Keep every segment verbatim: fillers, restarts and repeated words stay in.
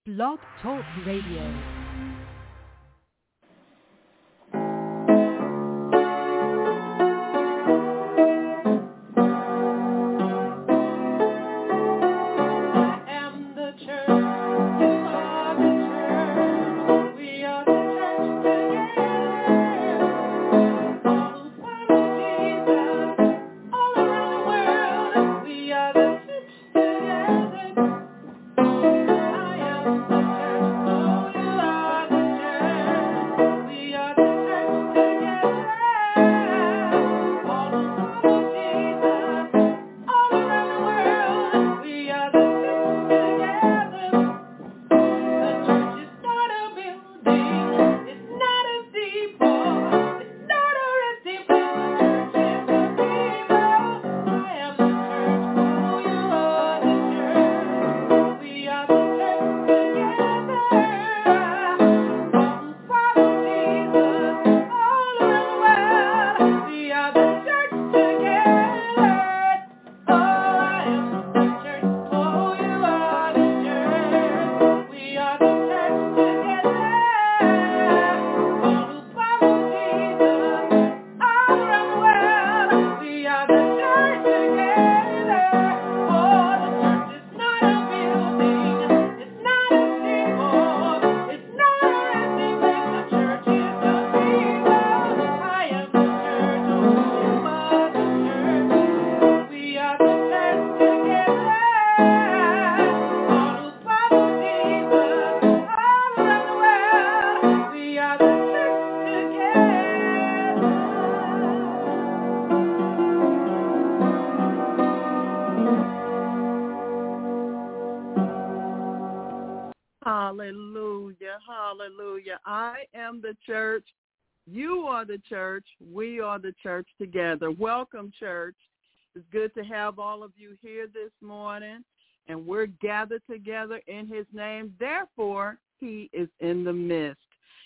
Blog Talk Radio. Hallelujah, hallelujah. I am the church. You are the church. We are the church together. Welcome, church. It's good to have all of you here this morning, and we're gathered together in his name. Therefore, he is in the midst.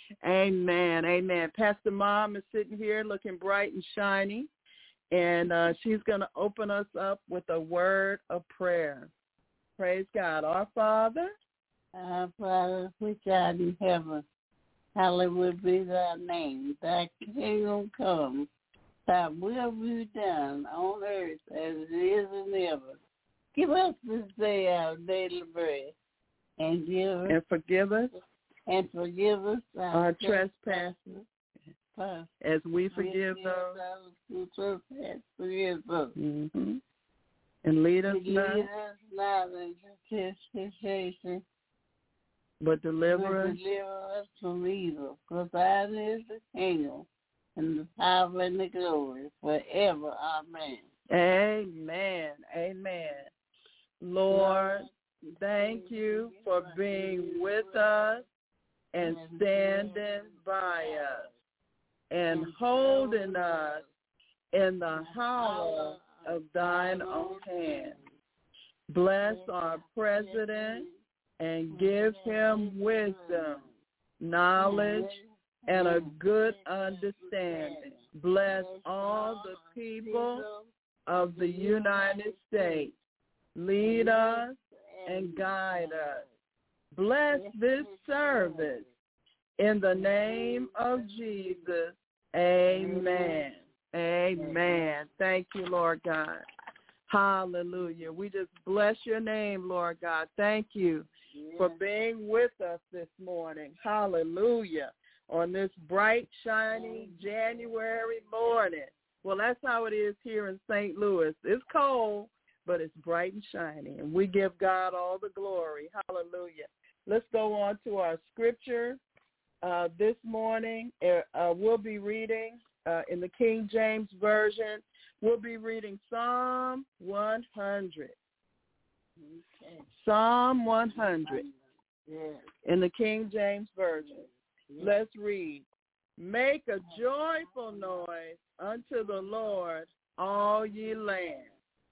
Amen, amen. Pastor Mom is sitting here looking bright and shiny, and uh, she's going to open us up with a word of prayer. Praise God. Our Father, Our Father, which art in heaven, hallowed be thy name. Thy kingdom come, thy will be done on earth as it is in heaven. Give us this day our daily bread, and give us, and forgive us and forgive us our, our trespasses, trespasses, as we forgive forgive those those who trespass against us. Mm-hmm. And lead us Lead not, us not into temptation, but deliver but us. deliver us from evil. For thine is the kingdom, and the power and the glory forever. Amen. Amen. Amen. Lord, thank you for being with us and standing by us and holding us in the hollow of thine own hand. Bless our president and give him wisdom, knowledge, and a good understanding. Bless all the people of the United States. Lead us and guide us. Bless this service in the name of Jesus. Amen. Amen. Thank you, Lord God. Hallelujah. We just bless your name, Lord God. Thank you for being with us this morning. Hallelujah. On this bright, shiny January morning. Well, that's how it is here in Saint Louis. It's cold, but it's bright and shiny, and we give God all the glory. Hallelujah. Let's go on to our scripture uh, this morning. Uh, we'll be reading uh, in the King James Version. We'll be reading Psalm one hundred. Okay. Psalm one hundred yes. In the King James Version. Yes. Let's read. Make a joyful noise unto the Lord, all ye lands.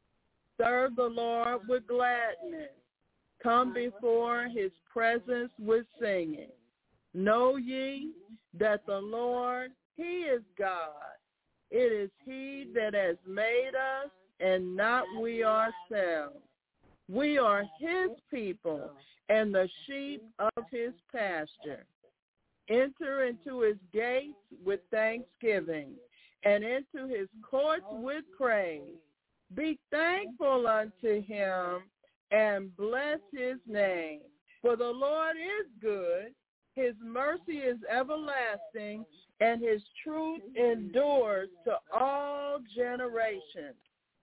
Serve the Lord with gladness. Come before his presence with singing. Know ye that the Lord, he is God. It is he that has made us, and not we ourselves. We are his people and the sheep of his pasture. Enter into his gates with thanksgiving and into his courts with praise. Be thankful unto him and bless his name. For the Lord is good, his mercy is everlasting, and his truth endures to all generations.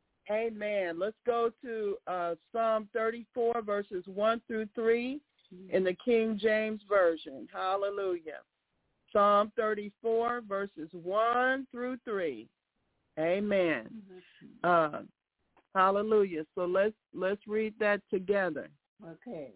Amen. Let's go to uh, Psalm thirty-four, verses one through three in the King James Version. Hallelujah. Psalm thirty-four, verses one through three. Amen. Uh, hallelujah. So let's let's read that together. Okay.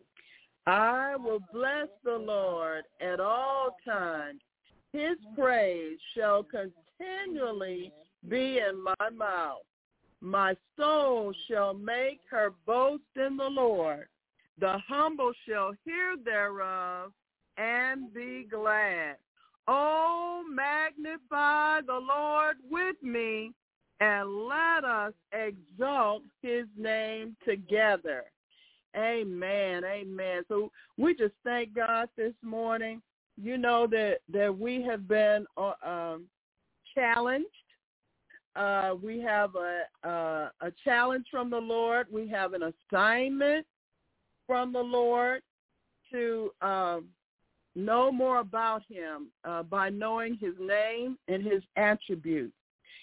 I will bless the Lord at all times. His praise shall continually be in my mouth. My soul shall make her boast in the Lord. The humble shall hear thereof and be glad. Oh, magnify the Lord with me, and let us exalt his name together. Amen, amen. So we just thank God this morning. You know that, that we have been uh, um, challenged. Uh, we have a, a a challenge from the Lord. We have an assignment from the Lord to um, know more about him uh, by knowing his name and his attributes.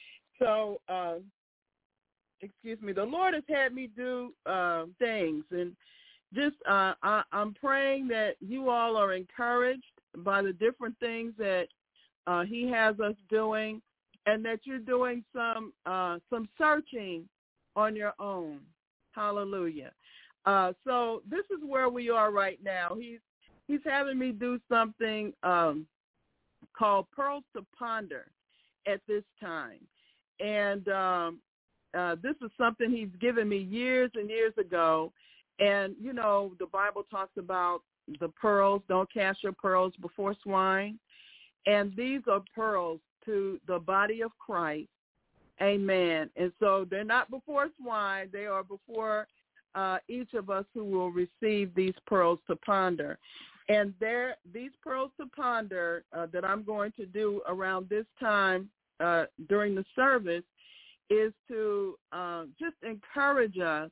So, uh, excuse me, the Lord has had me do uh, things, and just uh, I, I'm praying that you all are encouraged by the different things that uh, he has us doing, and that you're doing some uh, some searching on your own. Hallelujah. Uh, so this is where we are right now. He's he's having me do something um, called Pearls to Ponder at this time. And um, uh, this is something he's given me years and years ago. And, you know, the Bible talks about the pearls, don't cast your pearls before swine. And these are pearls to the body of Christ. Amen. And so they're not before swine. They are before uh, each of us who will receive these pearls to ponder. And there, these pearls to ponder uh, that I'm going to do around this time uh, during the service is to uh, just encourage us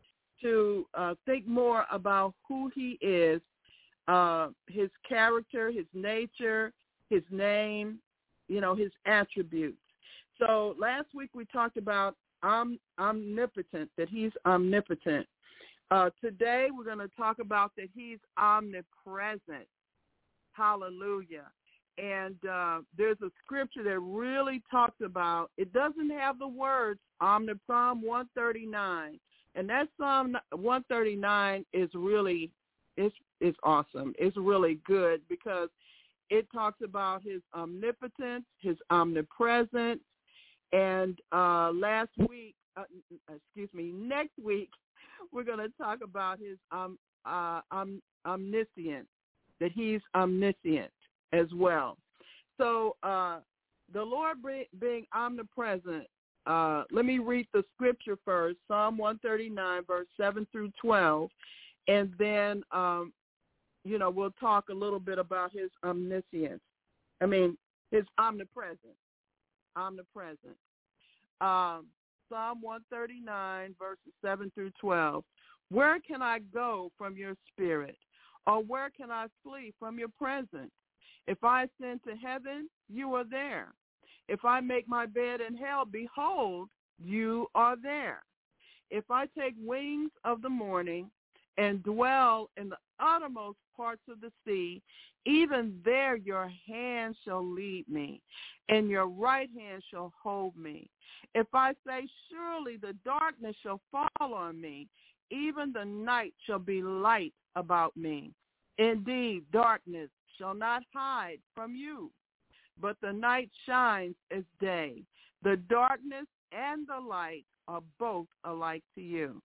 to uh, think more about who he is, uh, his character, his nature, his name, you know, his attributes. So last week we talked about om- omnipotent, that he's omnipotent. Uh, today we're going to talk about that he's omnipresent. Hallelujah. And uh, there's a scripture that really talks about, it doesn't have the words, omni- Psalm one thirty-nine. And that Psalm one thirty-nine is really, it's, it's awesome. It's really good because it talks about his omnipotence, his omnipresence. And uh, last week, uh, excuse me, next week, we're going to talk about his um, uh, um, omniscience, that he's omniscient as well. So uh, the Lord being omnipresent, uh, let me read the scripture first, Psalm one thirty-nine, verse seven through twelve, and then, um, you know, we'll talk a little bit about his omniscience. I mean, his omnipresence, omnipresent. Um, Psalm one thirty-nine, verses seven through twelve. Where can I go from your spirit? Or where can I flee from your presence? If I ascend to heaven, you are there. If I make my bed in hell, behold, you are there. If I take wings of the morning and dwell in the uttermost parts of the sea, even there your hand shall lead me, and your right hand shall hold me. If I say, surely the darkness shall fall on me, even the night shall be light about me. Indeed, darkness shall not hide from you, but the night shines as day. The darkness and the light are both alike to you.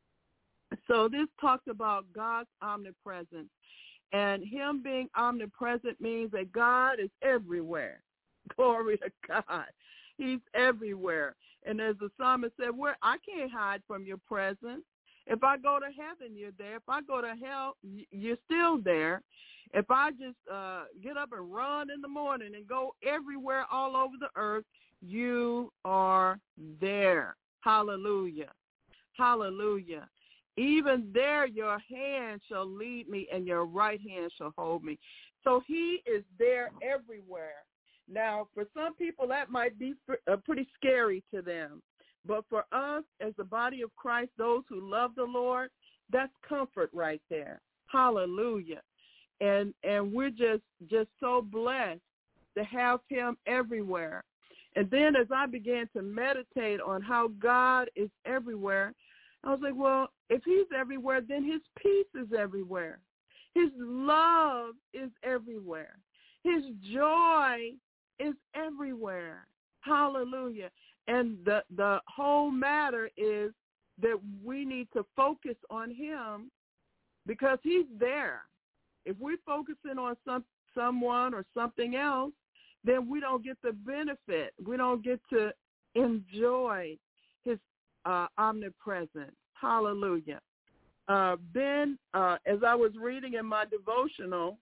So this talks about God's omnipresence. And him being omnipresent means that God is everywhere. Glory to God. He's everywhere. And as the psalmist said, "Where I can't hide from your presence. If I go to heaven, you're there. If I go to hell, you're still there. If I just uh, get up and run in the morning and go everywhere all over the earth, you are there. Hallelujah. Hallelujah. Even there your hand shall lead me and your right hand shall hold me. So he is there everywhere. Now, for some people, that might be pretty scary to them. But for us, as the body of Christ, those who love the Lord, that's comfort right there. Hallelujah. And and we're just, just so blessed to have him everywhere. And then as I began to meditate on how God is everywhere, I was like, well, if he's everywhere, then his peace is everywhere. His love is everywhere. His joy is everywhere. Hallelujah. And the, the whole matter is that we need to focus on him because he's there. If we're focusing on some someone or something else, then we don't get the benefit. We don't get to enjoy his uh, omnipresence. Hallelujah. Uh, then, uh, as I was reading in my devotional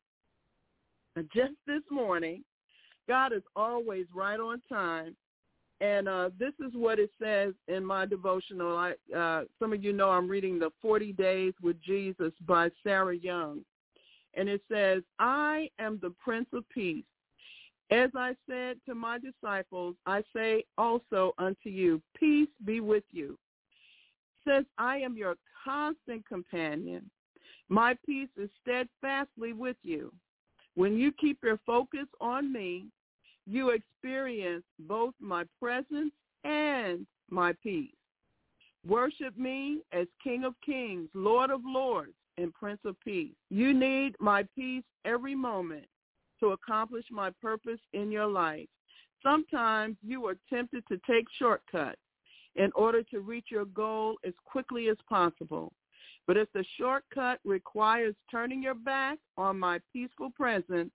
uh, just this morning, God is always right on time. And uh, this is what it says in my devotional. I, uh, some of you know I'm reading the forty days with Jesus by Sarah Young. And it says, I am the Prince of Peace. As I said to my disciples, I say also unto you, peace be with you. Since I am your constant companion, my peace is steadfastly with you. When you keep your focus on me, you experience both my presence and my peace. Worship me as King of Kings, Lord of Lords, and Prince of Peace. You need my peace every moment to accomplish my purpose in your life. Sometimes you are tempted to take shortcuts in order to reach your goal as quickly as possible. But if the shortcut requires turning your back on my peaceful presence,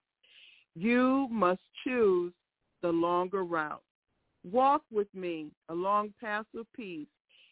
you must choose the longer route. Walk with me along paths of peace.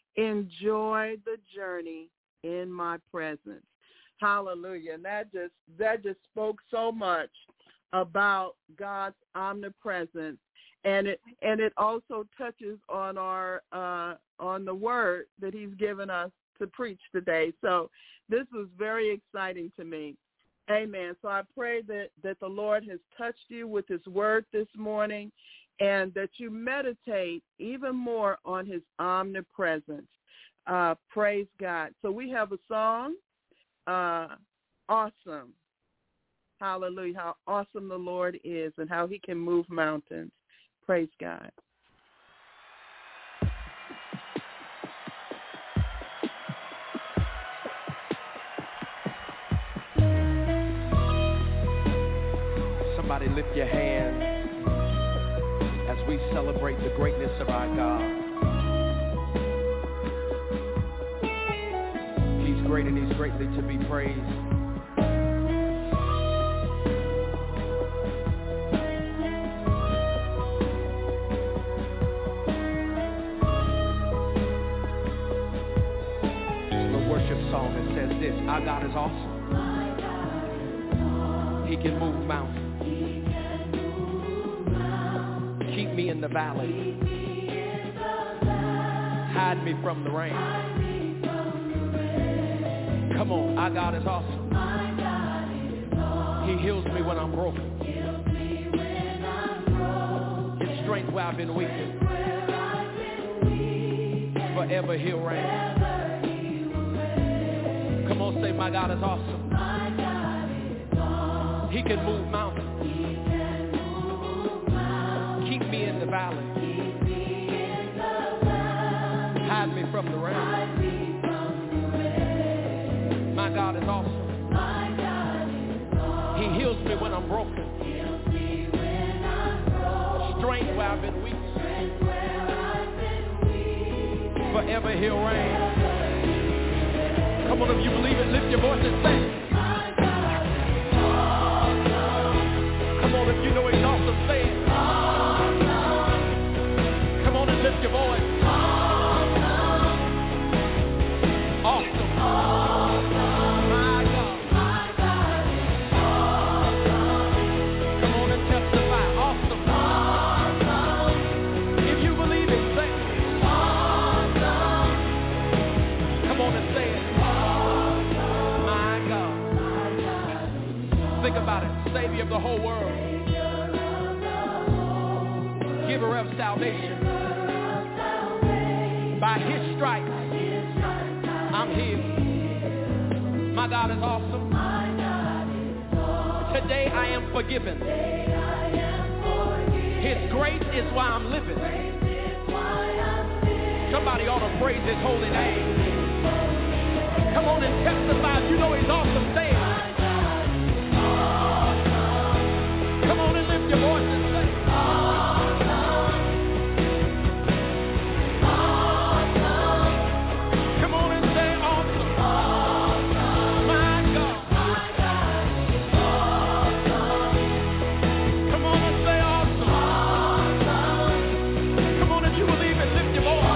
Enjoy the journey in my presence. Hallelujah. And that just that just spoke so much about God's omnipresence. And it and it also touches on our uh, on the word that he's given us to preach today. So this was very exciting to me. Amen. So I pray that, that the Lord has touched you with his word this morning and that you meditate even more on his omnipresence. Uh, praise God. So we have a song, uh, Awesome. Hallelujah. How awesome the Lord is and how he can move mountains. Praise God. Somebody lift your hand as we celebrate the greatness of our God. He's great and he's greatly to be praised. Song that says this: our God is awesome. He can move mountains. Keep me in the valley. Hide me from the rain. Come on, our God is awesome. He heals me when I'm broken. In strength where I've been weak. Forever he'll reign. Come on, say, my God is awesome. My God is awesome. He can move mountains. He can move mountains. Keep me in the valley. Keep me in the valley. Hide me from the rain. Hide me from the rain. My God is awesome. My God is awesome. He heals me when I'm broken. Heals me when I'm broken. Strength where I've been weak. Strength where I've been weak. Forever he'll reign. Come on, if you believe it, lift your voice and sing. My God is awesome. Come on, if you know he's awesome, say it. Awesome. Come on and lift your voice. Awesome. Awesome. Think about it. Savior of the whole world. Giver of salvation. By his stripes, I'm healed. My God is awesome. Today I am forgiven. His grace is why I'm living. Somebody ought to praise his holy name. Come on and testify if you know he's awesome. Say it. Come on and lift your voice and say it. Come on and say awesome. My God. Come on and say awesome. Come on, if you believe it, lift your voice.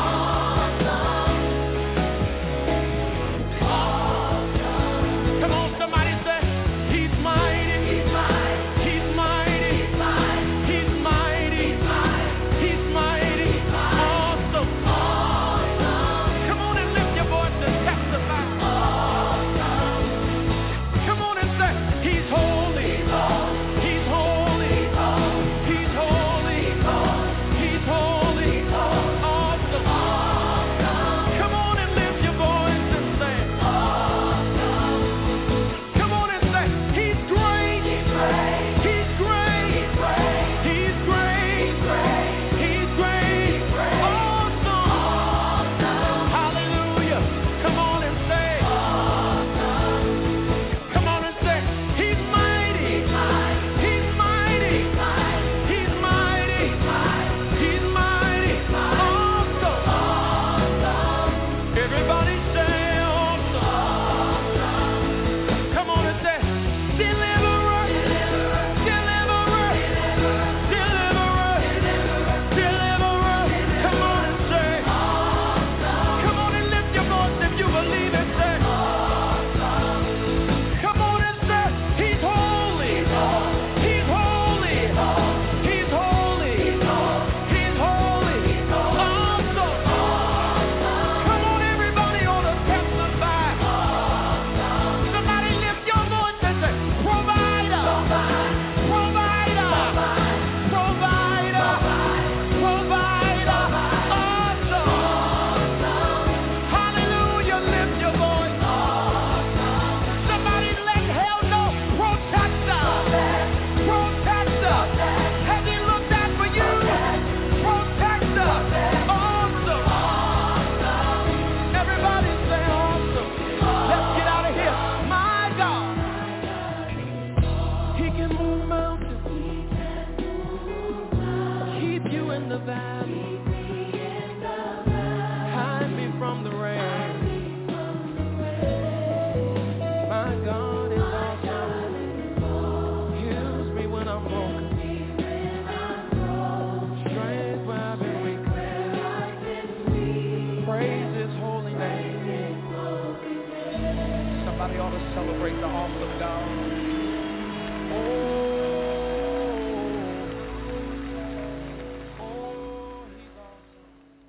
Come on, somebody say, he's mighty. He's mighty. He's mighty. He's mighty. He's mighty. Awesome. Come on and lift your voice and testify. Come on and say, he's holy. He's holy. He's holy. He's holy. Awesome. Come on and lift your voice and say, come on and say, he's great. He's great. He's great. He's great. He's great. Awesome. Hallelujah. Come on and say, come on and say, he's mighty. He's mighty. He's mighty. He's mighty. Awesome. Everybody say awesome. Come on and say, deliverer. Deliverer. Deliverer. Deliverer. Come on and say, come on and lift your voice if you believe it. Say, come on and say, he's holy. He's holy. He's holy. He's holy. Awesome. Come on, everybody ought to testify. Somebody lift your voice and say, provider. Provider. Provider. Provider. Awesome. Hallelujah. Lift your voice. Somebody let hell know. Protector. Protector. Has he looked out for you? Protector. Awesome. Everybody say awesome. Let's get out of here. My God. He can move mountains. Keep you in the valley. Hide me from the rain. My God is awesome. Heals me when I'm broken. Strength where I've been weak. Praise his holy name. Somebody ought to celebrate the awesome God. Oh, oh, he's awesome.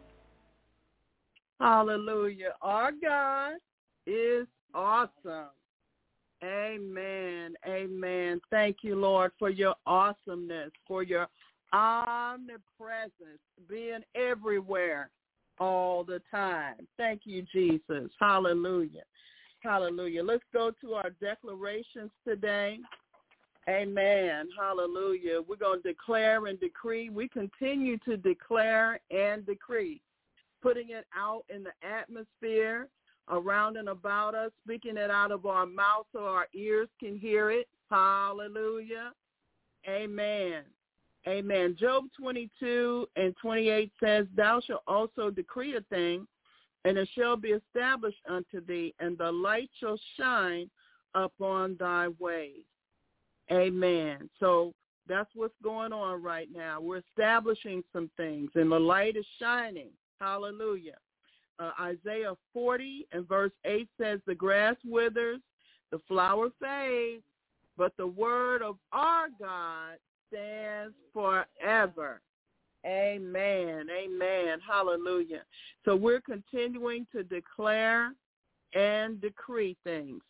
Hallelujah. Our God is awesome. Amen. Amen. Thank you, Lord, for your awesomeness, for your omnipresence, being everywhere all the time. Thank you, Jesus. Hallelujah. Hallelujah. Let's go to our declarations today. Amen. Hallelujah. We're going to declare and decree. We continue to declare and decree, putting it out in the atmosphere around and about us, speaking it out of our mouth so our ears can hear it. Hallelujah. Amen. Amen. Job twenty-two and twenty-eight says, thou shalt also decree a thing, and it shall be established unto thee, and the light shall shine upon thy ways. Amen. So that's what's going on right now. We're establishing some things, and the light is shining. Hallelujah. Uh, Isaiah forty and verse eight says, the grass withers, the flower fades, but the word of our God stands forever. Amen. Amen. Hallelujah. So we're continuing to declare and decree things.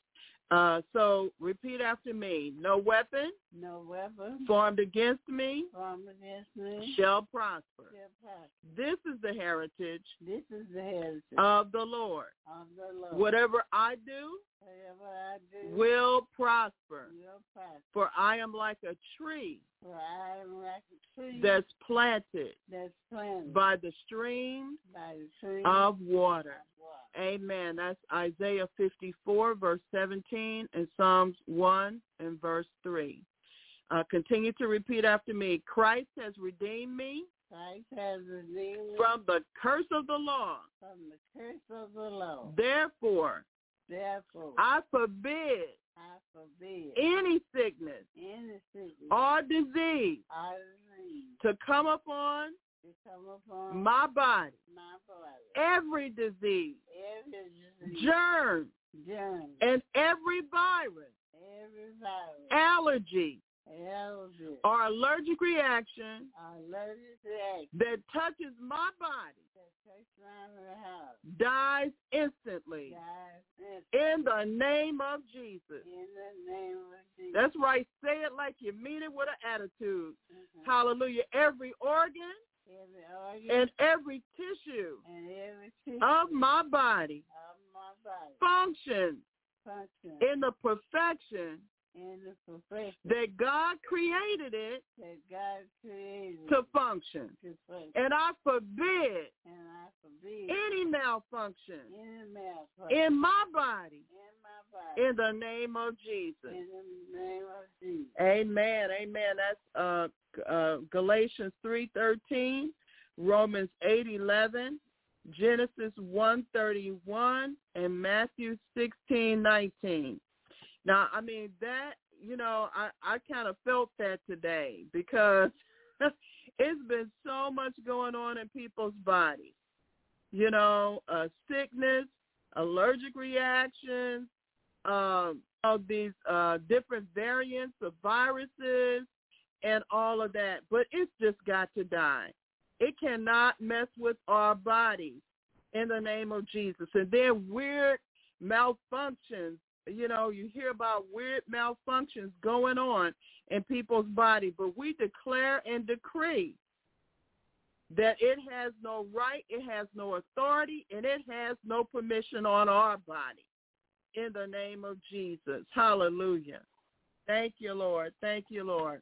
Uh, so repeat after me. No weapon, no weapon formed against me, formed against me shall prosper. shall prosper. This is the heritage This is the heritage of the Lord. of the Lord. Whatever I do Whatever I do will prosper. will prosper. For I am like a tree For I am like a tree that's planted that's planted by the streams by the tree of water. of water. Amen. That's Isaiah fifty-four, verse seventeen, and Psalms one and verse three. Uh, continue to repeat after me. Christ has redeemed me Christ has redeemed me from the curse of the law. from the curse of the law. Therefore, Therefore, I forbid I forbid any sickness any sickness or disease or disease to come upon to come upon my body. my body. Every disease, Every disease, germ, germ, and every virus, every virus, allergy, allergy, or allergic reaction allergic reaction that touches my body that takes around the house dies instantly dies in the name of Jesus. in the name of Jesus. That's right. Say it like you mean it with an attitude. Mhm. Hallelujah. Every organ Every organ and every tissue and every tissue of my body of my body functions function in the perfection in the perfection that God created it that God created to function. to function. And I forbid And I forbid any malfunction any malfunction in my body in my body in the name of Jesus. in the name of Jesus. Amen. Amen. That's uh, uh, Galatians three thirteen, Romans eight eleven, Genesis one thirty-one, and Matthew sixteen nineteen. Now, I mean, that, you know, I, I kind of felt that today because it's been so much going on in people's bodies. You know, uh, sickness, allergic reactions, um, of these uh, different variants of viruses and all of that. But it's just got to die. It cannot mess with our bodies in the name of Jesus. And then weird malfunctions. You know, you hear about weird malfunctions going on in people's body, but we declare and decree that it has no right, it has no authority, and it has no permission on our body in the name of Jesus. Hallelujah. Thank you, Lord. Thank you, Lord.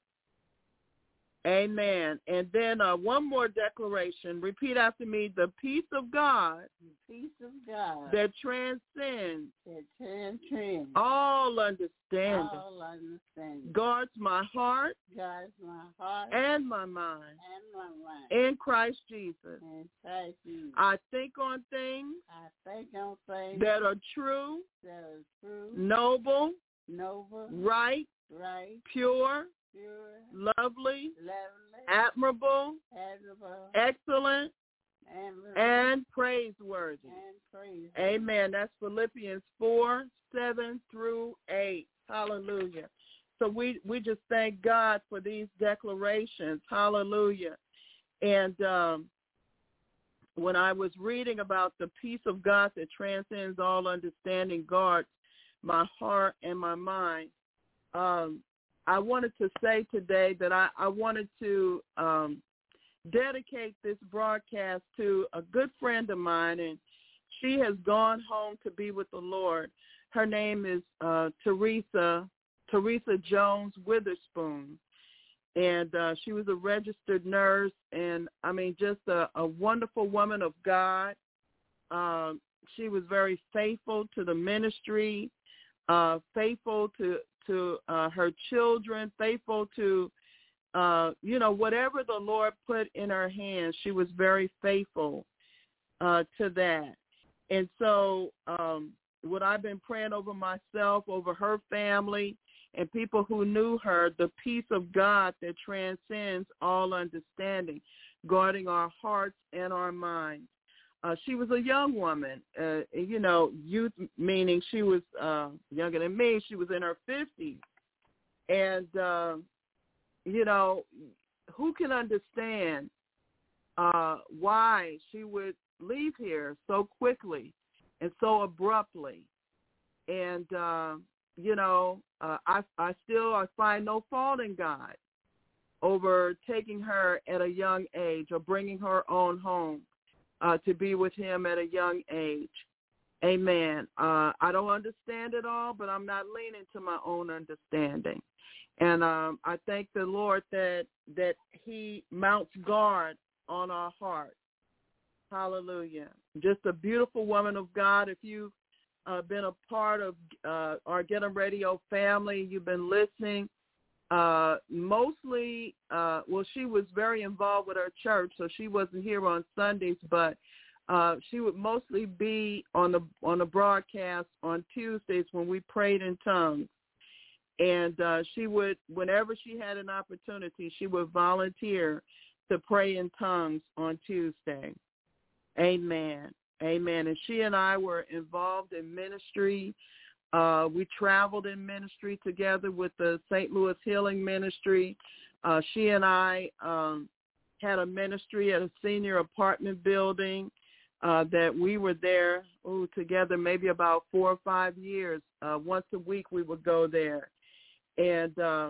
Amen. And then uh, one more declaration. Repeat after me. The peace of God, The peace of God that transcends that transcends all understanding, all understanding guards my heart guards my heart and my mind and my mind in Christ Jesus. in Christ Jesus. I think on things I think on things that are true, that are true, noble, noble, right, right, pure, pure, lovely, lovely, admirable, admirable, excellent, and and praiseworthy. and praise. Amen. That's Philippians four, seven through eight. Hallelujah. So we, we just thank God for these declarations. Hallelujah. And um, when I was reading about the peace of God that transcends all understanding, guards my heart and my mind, um, I wanted to say today that I, I wanted to um, dedicate this broadcast to a good friend of mine, and she has gone home to be with the Lord. Her name is uh, Teresa, Teresa Jones Witherspoon, and uh, she was a registered nurse, and, I mean, just a, a wonderful woman of God. Um, she was very faithful to the ministry, uh, faithful to to uh, her children, faithful to, uh, you know, whatever the Lord put in her hands, she was very faithful uh, to that. And so um, what I've been praying over myself, over her family, and people who knew her, the peace of God that transcends all understanding, guarding our hearts and our minds. Uh, she was a young woman, uh, you know, youth, meaning she was uh, younger than me. She was in her fifties. And, uh, you know, who can understand uh, why she would leave here so quickly and so abruptly? And, uh, you know, uh, I, I still I find no fault in God over taking her at a young age or bringing her on home uh, to be with him at a young age. Amen. Uh, I don't understand it all, but I'm not leaning to my own understanding. And um, I thank the Lord that that he mounts guard on our hearts. Hallelujah. Just a beautiful woman of God. If you've uh, been a part of uh, our Get 'em Radio family, you've been listening. Uh, mostly, uh, well, she was very involved with her church, so she wasn't here on Sundays, but uh, she would mostly be on the on the broadcast on Tuesdays when we prayed in tongues. And uh, she would, whenever she had an opportunity, she would volunteer to pray in tongues on Tuesday. Amen. Amen. And she and I were involved in ministry. Uh, we traveled in ministry together with the Saint Louis Healing Ministry. Uh, she and I um, had a ministry at a senior apartment building uh, that we were there ooh, together maybe about four or five years. Uh, once a week we would go there. And uh,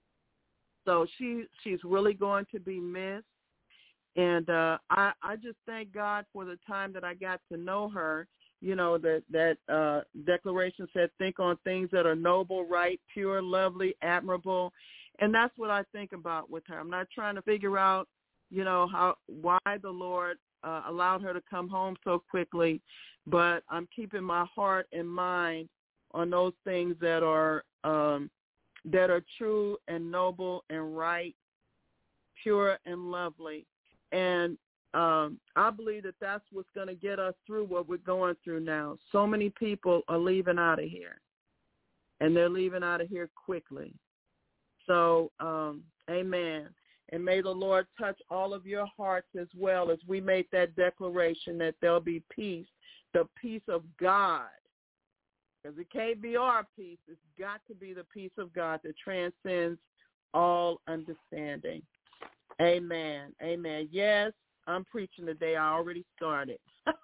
so she she's really going to be missed. And uh, I, I just thank God for the time that I got to know her. You know, that, that uh, declaration said, think on things that are noble, right, pure, lovely, admirable. And that's what I think about with her. I'm not trying to figure out, you know, how why the Lord uh, allowed her to come home so quickly, but I'm keeping my heart and mind on those things that are um, that are true and noble and right, pure and lovely. And um, I believe that that's what's going to get us through what we're going through now. So many people are leaving out of here, and they're leaving out of here quickly. So, um, amen. And may the Lord touch all of your hearts as well as we make that declaration that there'll be peace, the peace of God. Because it can't be our peace. It's got to be the peace of God that transcends all understanding. Amen. Amen. Yes, I'm preaching today. I already started.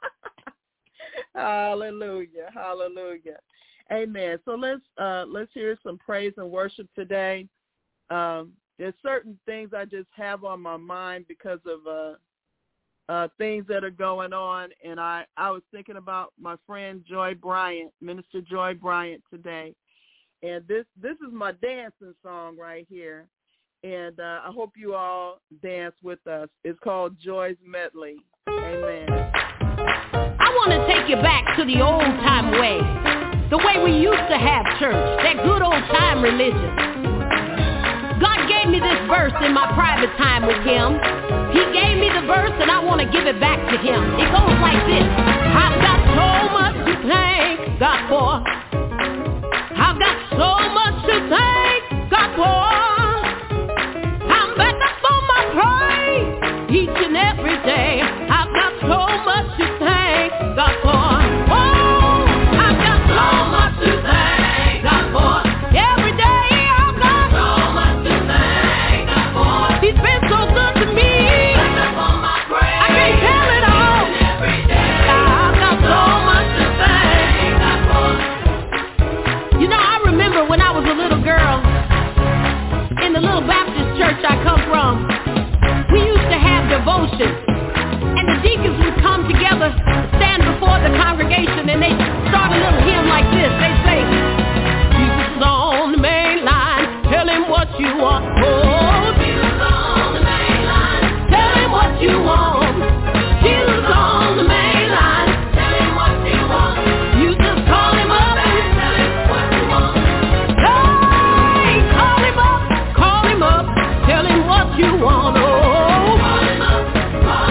Hallelujah. Hallelujah. Amen. So let's uh, let's hear some praise and worship today. Um, there's certain things I just have on my mind because of uh, uh, things that are going on, and I, I was thinking about my friend Joy Bryant, Minister Joy Bryant today, and this this is my dancing song right here, and uh, I hope you all dance with us. It's called Joy's Medley. Amen. I want to take you back to the old time way, the way we used to have church, that good old time religion. God gave me this verse in my private time with him. He gave me the verse and I want to give it back to him. It goes like this. I've got so much to thank God for. I've got so much to thank God for. I'm back up on my praise each and every day. I've got so much to thank God for. Oh, I've got so much to thank God for. Every day I've got so much to thank God for. He's been so good to me. Back up on my praise. I can't tell it all. Every day I've got so much to thank God for. You know, I remember when I was a little girl in the little Baptist church I come from, we used to have devotion. And the deacons would come together, stand before the congregation, and they start a little hymn like this. They say, Jesus is on the main line, tell him what you want. Oh, Jesus on the main line, tell him what you want. Jesus on the main line, tell him what you want. You just call him up and tell him what you want. Hey, call him up, call him up, tell him what you want. Oh, call him up, call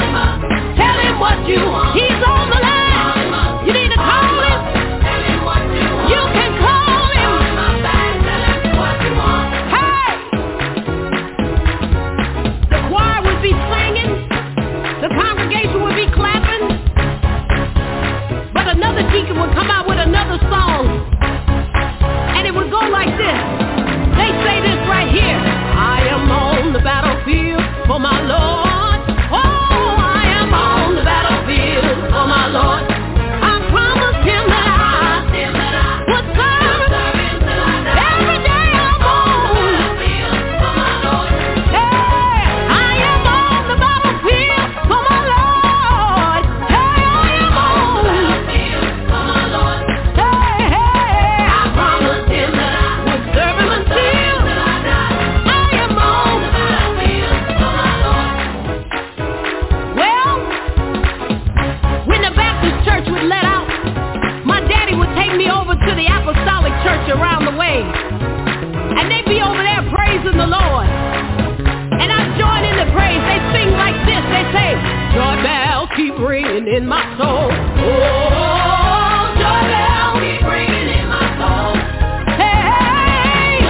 in my soul. Oh, joy bells keep ringing in my soul. Hey,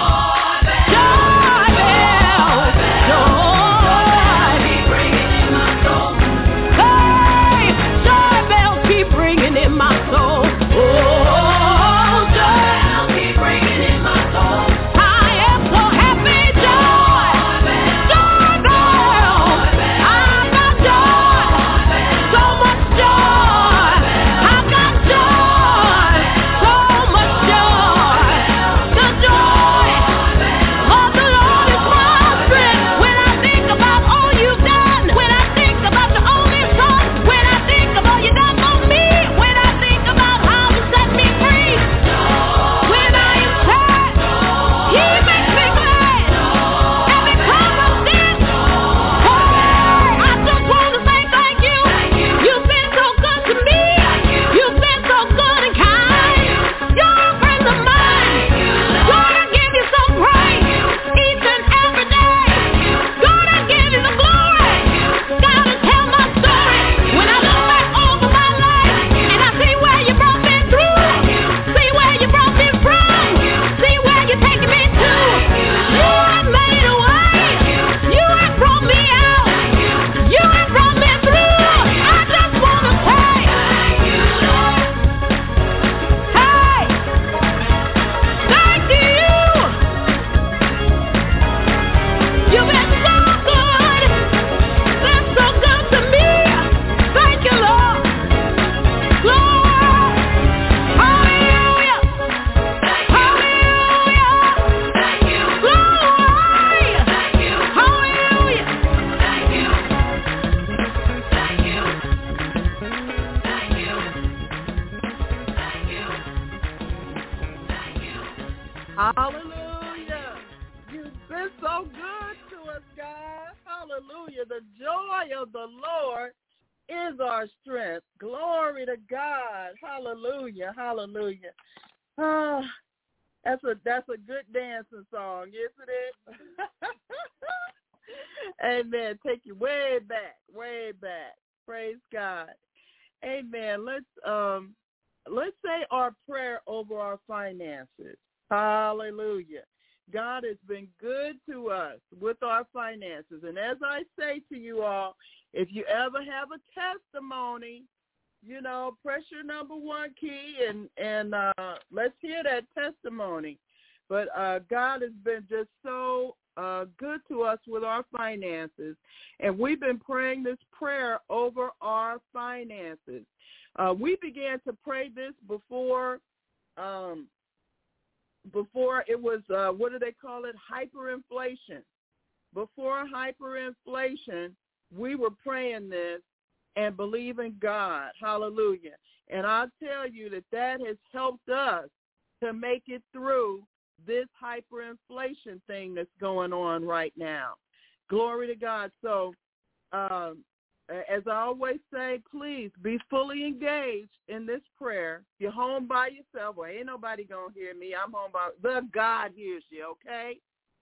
joy bells, joy keep ringing in my soul. Hey, joy bells keep ringing in my soul. Oh, joy bells keep ringing in my soul. I am so happy, joy, joy bells. I've got joy, so much joy. I've got joy, so much joy. The joy of the Lord is my strength. When I think about all you've done, when I think about your only son, when I think of all you done for me, when I think about how you set me free, when I am sad, He makes me glad. And because of this, hey, I just want to say thank you. You've been so good to me. You've been so good and kind. You're a friend of mine. God, I give you some praise each and every day. God, I give you the glory. God, I tell my story. When I look back over my life and I see where you brought me through, see where you brought me from, see where you're taking me to. You have made a way. You have brought me out. You have brought me through. I just want to say, hey, thank you. You've been so good. Been so good to me. Thank you, Lord. Glory. Hallelujah. Hallelujah. Glory. Hallelujah. Hallelujah. You've been so good to us, God. Hallelujah. The joy of the Lord is our strength. Glory to God. Hallelujah. Hallelujah. Ah, that's a that's a good dancing song, isn't it? Amen. Take you way back, way back. Praise God. Amen. Let's um let's say our prayer over our finances. Hallelujah. God has been good to us with our finances. And as I say to you all, if you ever have a testimony, you know, press your number one key and, and uh, let's hear that testimony. But uh, God has been just so uh, good to us with our finances. And we've been praying this prayer over our finances. Uh, we began to pray this before um, before it was, uh, what do they call it, hyperinflation. Before hyperinflation, we were praying this and believing God. Hallelujah. And I'll tell you that that has helped us to make it through this hyperinflation thing that's going on right now. Glory to God. So um, as I always say, please be fully engaged in this prayer. You're home by yourself. Well, ain't nobody going to hear me. I'm home by the God hears you, okay?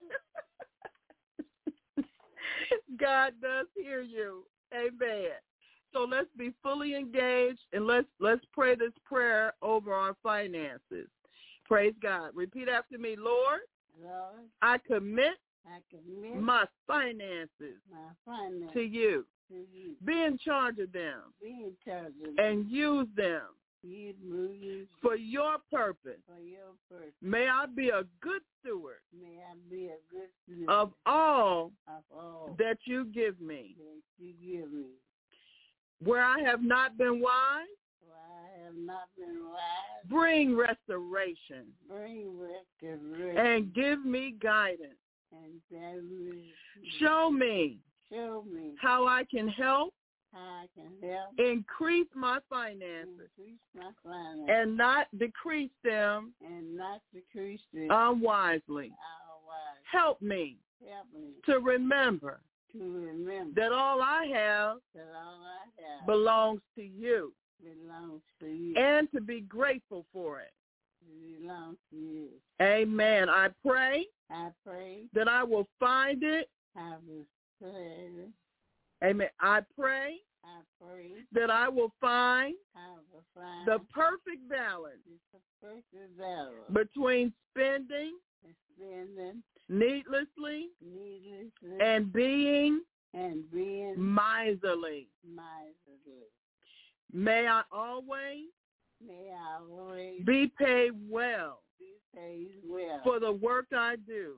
God does hear you. Amen. So let's be fully engaged and let's let's pray this prayer over our finances. Praise God. Repeat after me. Lord, Lord, I commit, I commit my finances, my finances to you. to you. Be in charge of them Be in charge of and use them you, use for your purpose. for your purpose. May I be a good steward May I be a good steward of all of all that you give me. that you give me. Where I have not been wise, For I have not been wise. bring restoration Bring restoration and give me guidance. and tell me, Show me show me how I can help how I can help increase my finances increase my finances and not decrease them and not decrease them unwisely. our wise. Help me Help me to remember to remember that all I have that all I have belongs to you belongs to you. and to be grateful for it. It belongs to you. Amen. I pray I pray that I will find it. I will pray. Amen. I pray I pray that I will find I will find the perfect balance the perfect balance between spending and spending needlessly needlessly and being and being miserly. miserly. May I always May I always be paid well be paid well for the work I do.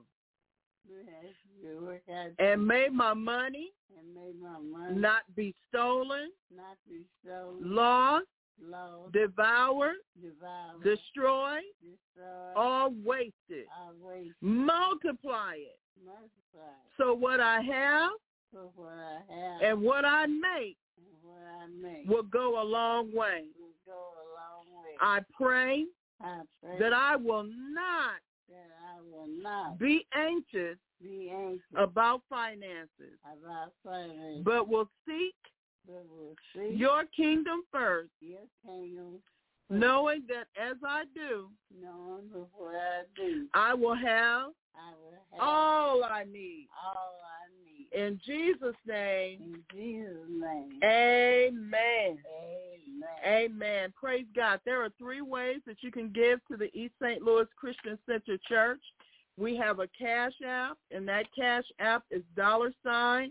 Bless the work I do. And may my money And may my money not be stolen, not be stolen, lost, lost, devoured, devoured, destroyed, destroyed, or wasted. or wasted. Multiply it. Multiply. So what I have So what I have and what I make and what I make will go a long way. will go a long way. I pray I pray that I will not that I will not be anxious be anxious about finances, about finance, but will seek but will see your kingdom first, your kingdom, knowing that as I do, knowing of what I do, I will have I will have all I need. all I need. In Jesus' name, In Jesus' name. amen. Amen. Amen. Praise God. There are three ways that you can give to the East Saint Louis Christian Center Church. We have a cash app, and that cash app is dollar sign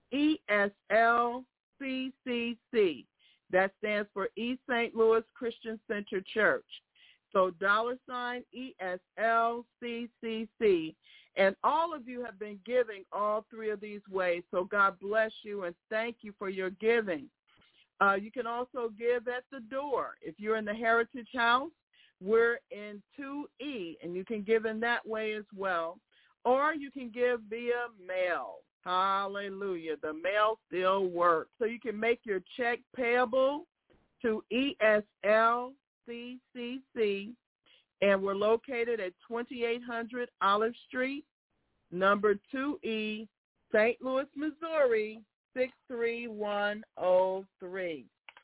E S L C C C. That stands for East Saint Louis Christian Center Church. So dollar sign E S L C C C. And all of you have been giving all three of these ways. So God bless you and thank you for your giving. Uh, you can also give at the door. If you're in the Heritage House, we're in two E, and you can give in that way as well. Or you can give via mail. Hallelujah. The mail still works. So you can make your check payable to E S L C C C, and we're located at twenty-eight hundred Olive Street, number two E, Saint Louis, Missouri, six three one oh three.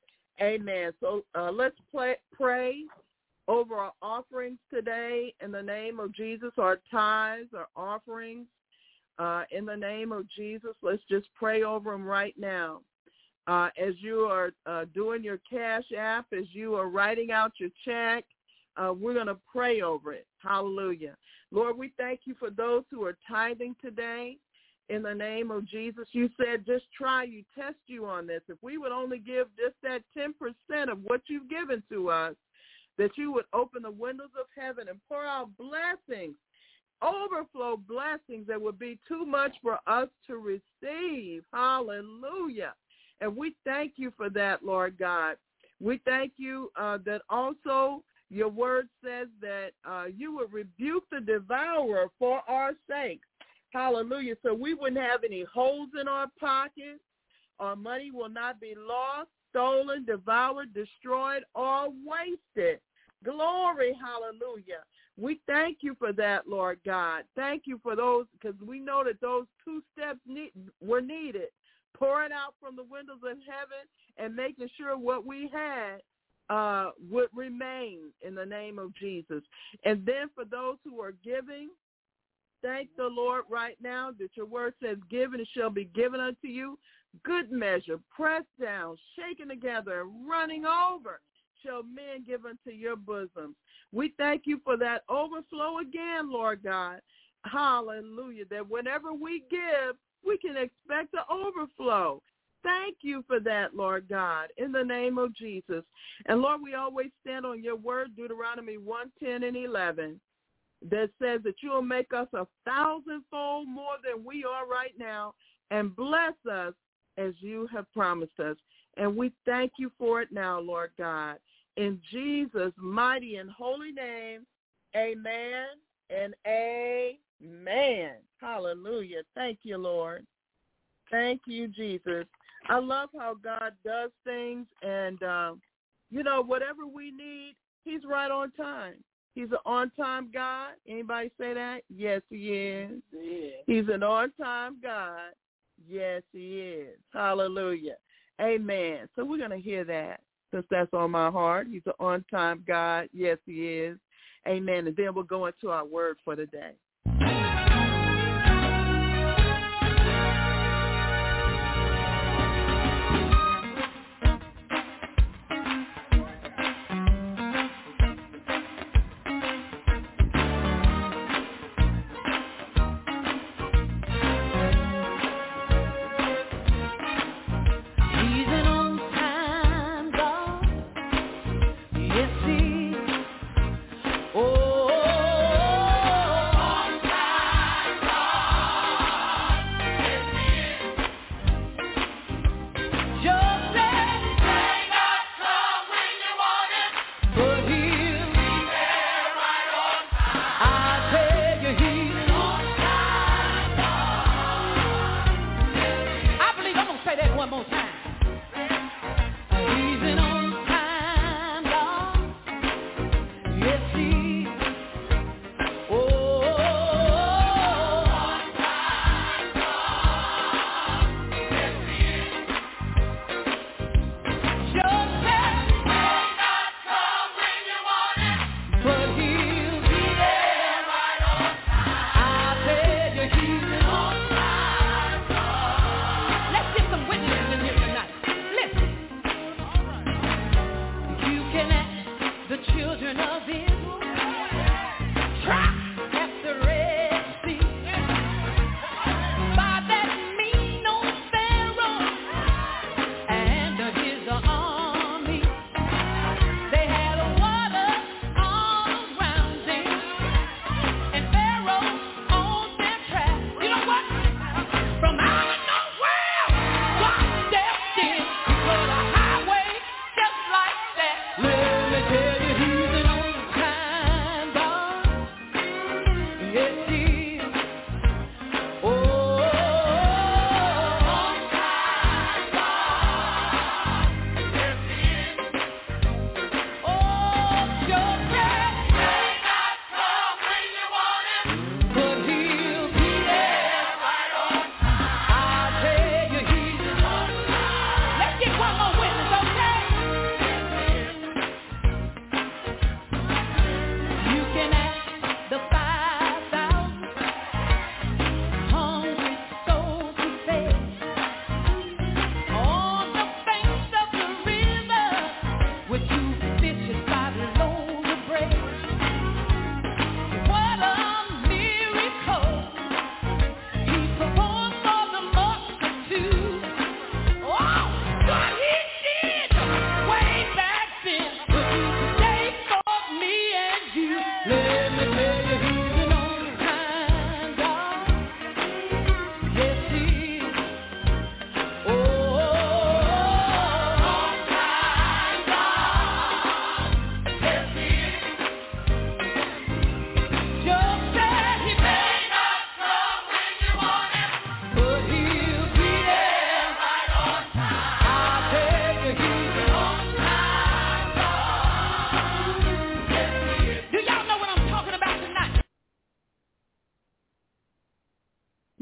Amen. So uh, let's play, pray over our offerings today in the name of Jesus, our tithes, our offerings. Uh, in the name of Jesus, let's just pray over them right now. Uh, as you are uh, doing your cash app, as you are writing out your check, uh, we're going to pray over it. Hallelujah. Lord, we thank you for those who are tithing today. In the name of Jesus, you said just try you, test you on this. If we would only give just that ten percent of what you've given to us, that you would open the windows of heaven and pour out blessings, overflow blessings that would be too much for us to receive. Hallelujah. And we thank you for that, Lord God. We thank you uh, that also your word says that uh, you would rebuke the devourer for our sake. Hallelujah. So we wouldn't have any holes in our pockets. Our money will not be lost, stolen, devoured, destroyed, or wasted. Glory, hallelujah. We thank you for that, Lord God. Thank you for those, because we know that those two steps need, were needed. Pouring out from the windows of heaven and making sure what we had uh, would remain in the name of Jesus. And then for those who are giving, thank the Lord right now that your word says, give and it shall be given unto you. Good measure, pressed down, shaken together, and running over shall men give unto your bosom. We thank you for that overflow again, Lord God. Hallelujah. That whenever we give, we can expect the overflow. Thank you for that, Lord God, in the name of Jesus. And, Lord, we always stand on your word, Deuteronomy one, ten, and eleven, that says that you will make us a thousandfold more than we are right now and bless us as you have promised us. And we thank you for it now, Lord God. In Jesus' mighty and holy name, amen and amen. Hallelujah. Thank you, Lord. Thank you, Jesus. I love how God does things, and, uh, you know, whatever we need, he's right on time. He's an on-time God. Anybody say that? Yes, he is. Yeah. He's an on-time God. Yes, he is. Hallelujah. Amen. So we're going to hear that since that's on my heart. He's an on-time God. Yes, he is. Amen. And then we'll go into our word for the day.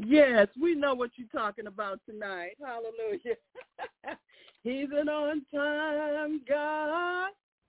Yes, we know what you're talking about tonight. Hallelujah. He's an on-time God.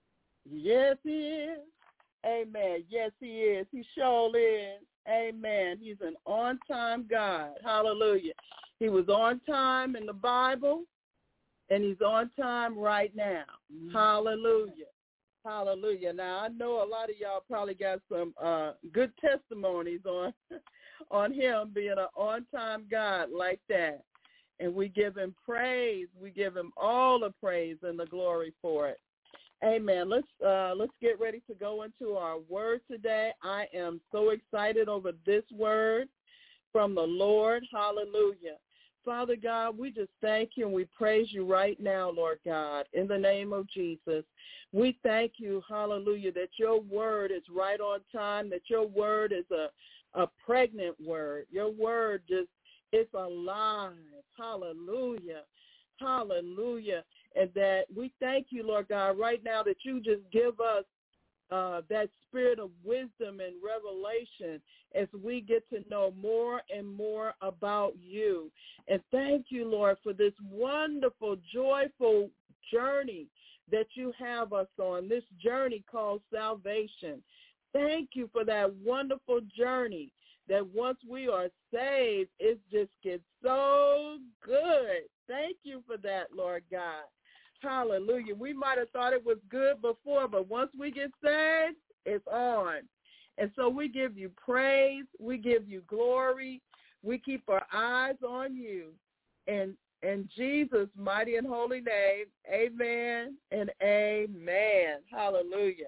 Yes, he is. Amen. Yes, he is. He sure is. Amen. He's an on-time God. Hallelujah. He was on time in the Bible, and he's on time right now. Mm-hmm. Hallelujah. Hallelujah. Now, I know a lot of y'all probably got some uh, good testimonies on on him being an on-time God like that. And we give him praise. We give him all the praise and the glory for it. Amen. Let's uh, let's get ready to go into our word today. I am so excited over this word from the Lord. Hallelujah. Father God, we just thank you and we praise you right now, Lord God, in the name of Jesus. We thank you, hallelujah, that your word is right on time, that your word is a, a pregnant word. Your word just is alive. Hallelujah. Hallelujah. And that we thank you, Lord God, right now that you just give us uh, that spirit of wisdom and revelation as we get to know more and more about you. And thank you, Lord, for this wonderful, joyful journey that you have us on, this journey called salvation. Thank you for that wonderful journey that once we are saved, it just gets so good. Thank you for that, Lord God. Hallelujah. We might have thought it was good before, but once we get saved, it's on. And so we give you praise. We give you glory. We keep our eyes on you. And in Jesus' mighty and holy name, amen and amen. Hallelujah.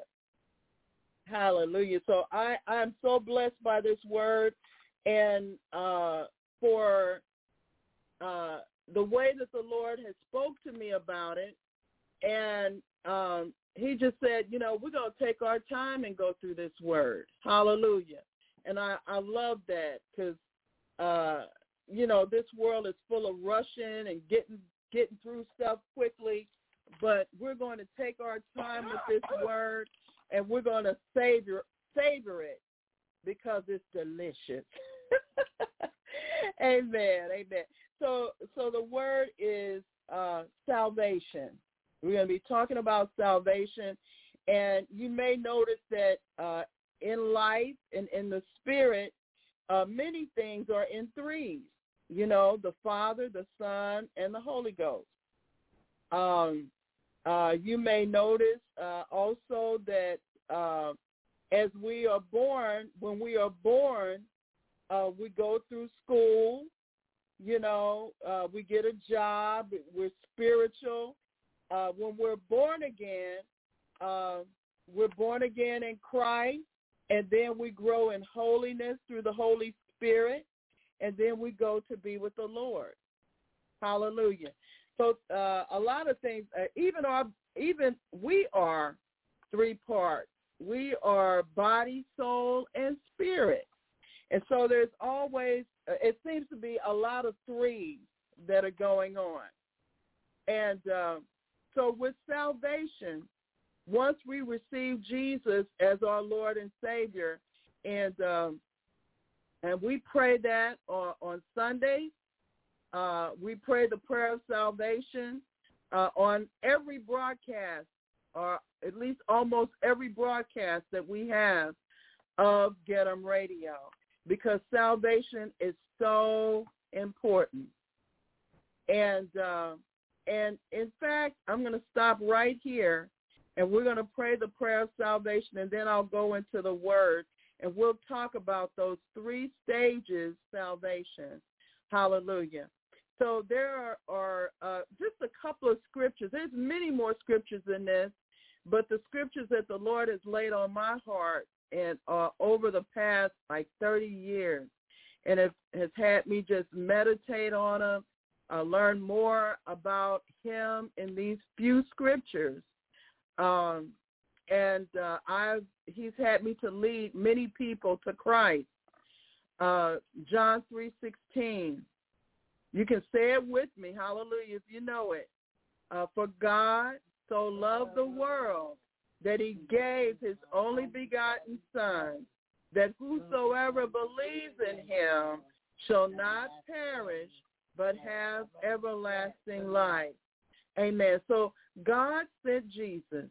Hallelujah. So I, I'm so blessed by this word and uh, for uh, the way that the Lord has spoke to me about it. And um, he just said, you know, we're going to take our time and go through this word. Hallelujah. And I, I love that because, uh, you know, this world is full of rushing and getting getting through stuff quickly. But we're going to take our time with this word, and we're going to savor, savor it because it's delicious. Amen. Amen. So, so the word is uh, salvation. We're going to be talking about salvation, and you may notice that uh, in life and in the spirit, uh, many things are in threes, you know, the Father, the Son, and the Holy Ghost. Um, uh, you may notice uh, also that uh, as we are born, when we are born, uh, we go through school, you know, uh, we get a job, we're spiritual. Uh, when we're born again, uh, we're born again in Christ, and then we grow in holiness through the Holy Spirit, and then we go to be with the Lord. Hallelujah. So uh, a lot of things, uh, even our, even we are three parts. We are body, soul, and spirit. And so there's always, uh, it seems to be a lot of threes that are going on. And uh, so with salvation, once we receive Jesus as our Lord and Savior, and um, and we pray that on, on Sundays, uh, we pray the prayer of salvation uh, on every broadcast, or at least almost every broadcast that we have of Get 'em Radio, because salvation is so important. And uh, and in fact, I'm going to stop right here, and we're going to pray the prayer of salvation, and then I'll go into the word, and we'll talk about those three stages of salvation. Hallelujah. So there are, are uh, just a couple of scriptures. There's many more scriptures in this, but the scriptures that the Lord has laid on my heart and uh, over the past like thirty years, and it has had me just meditate on them, uh, learn more about him in these few scriptures. Um, and uh, I've he's had me to lead many people to Christ. Uh, John three sixteen. You can say it with me, hallelujah, if you know it. Uh, For God so loved the world that he gave his only begotten Son, that whosoever believes in him shall not perish, but have everlasting life. Amen. So God sent Jesus,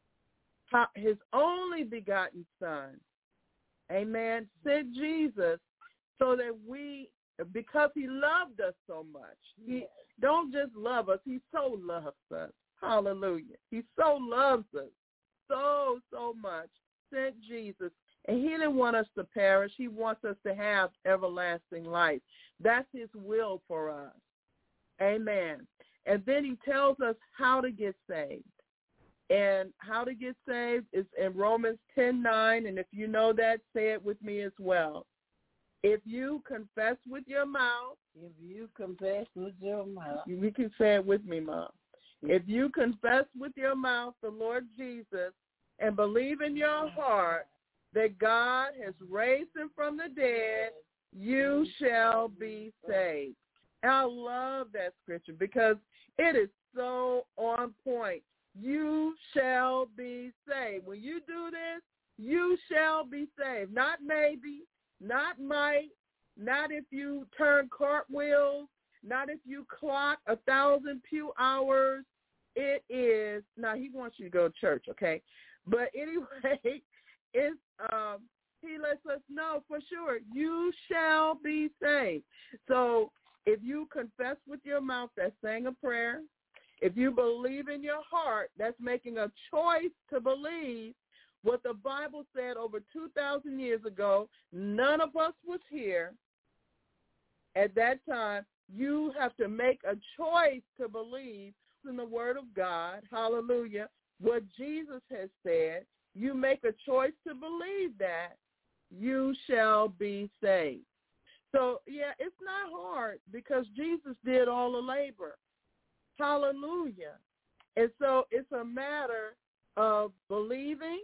his only begotten Son, amen, sent Jesus so that we, because he loved us so much, he don't just love us, he so loves us. Hallelujah. He so loves us so, so much, sent Jesus. And he didn't want us to perish. He wants us to have everlasting life. That's his will for us. Amen. And then he tells us how to get saved. And how to get saved is in Romans ten nine. And if you know that, say it with me as well. If you confess with your mouth. If you confess with your mouth. You can say it with me, Mom. If you confess with your mouth the Lord Jesus and believe in your heart that God has raised him from the dead, you shall be saved. And I love that scripture because it is so on point. You shall be saved. When you do this, you shall be saved. Not maybe, not might, not if you turn cartwheels, not if you clock a thousand pew hours. It is, now he wants you to go to church, okay? But anyway, it's, um, he lets us know for sure, you shall be saved. So if you confess with your mouth, that's saying a prayer. If you believe in your heart, that's making a choice to believe what the Bible said over two thousand years ago. None of us was here at that time. You have to make a choice to believe in the Word of God. Hallelujah. What Jesus has said. You make a choice to believe that you shall be saved. So, yeah, it's not hard because Jesus did all the labor. Hallelujah. And so it's a matter of believing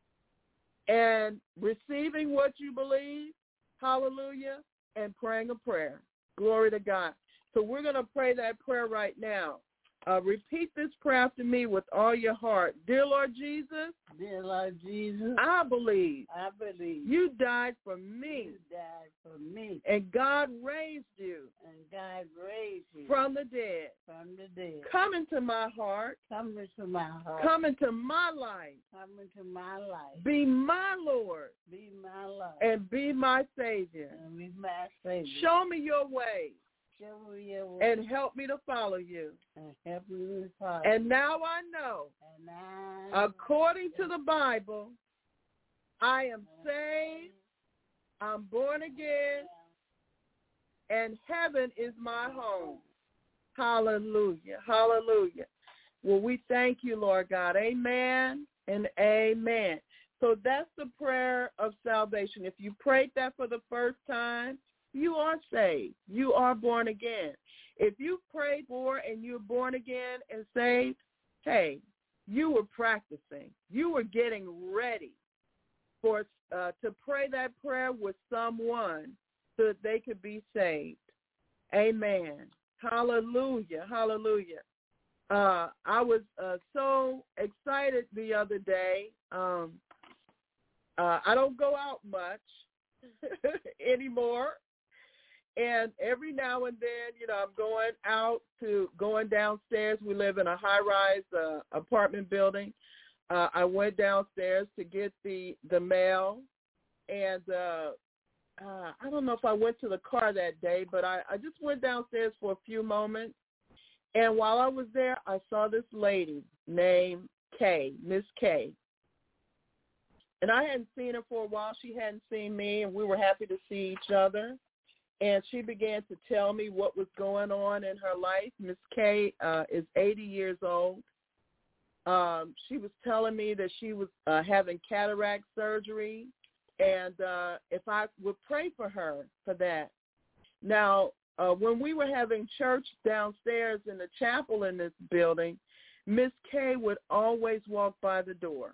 and receiving what you believe. Hallelujah. And praying a prayer. Glory to God. So we're going to pray that prayer right now. Uh, repeat this prayer after me with all your heart. Dear Lord Jesus. Dear Lord Jesus. I believe. I believe. You died for me. You died for me. And God raised you. And God raised you. From the dead. From the dead. Come into my heart. Come into my heart. Come into my life. Come into my life. Be my Lord. Be my Lord. And be my Savior. And be my Savior. Show me your ways. Show me your ways. And help me to follow you. And help me to follow. And now I know. And I according to the Bible, I am saved. I'm born again. And heaven is my home. Hallelujah. Hallelujah. Well, we thank you, Lord God. Amen and amen. So that's the prayer of salvation. If you prayed that for the first time, you are saved. You are born again. If you prayed for and you're born again and saved, hey, you were practicing. You were getting ready for uh, to pray that prayer with someone so that they could be saved. Amen. Hallelujah. Hallelujah. Uh, I was uh, so excited the other day. Um, uh, I don't go out much anymore. And every now and then, you know, I'm going out to going downstairs. We live in a high-rise uh, apartment building. Uh, I went downstairs to get the, the mail. And uh, uh, I don't know if I went to the car that day, but I, I just went downstairs for a few moments. And while I was there, I saw this lady named Kay, Miss Kay. And I hadn't seen her for a while. She hadn't seen me, and we were happy to see each other. And she began to tell me what was going on in her life. Miss Kay uh, is eighty years old. Um, she was telling me that she was uh, having cataract surgery, and uh, if I would pray for her for that. Now, uh, when we were having church downstairs in the chapel in this building, Miss Kay would always walk by the door.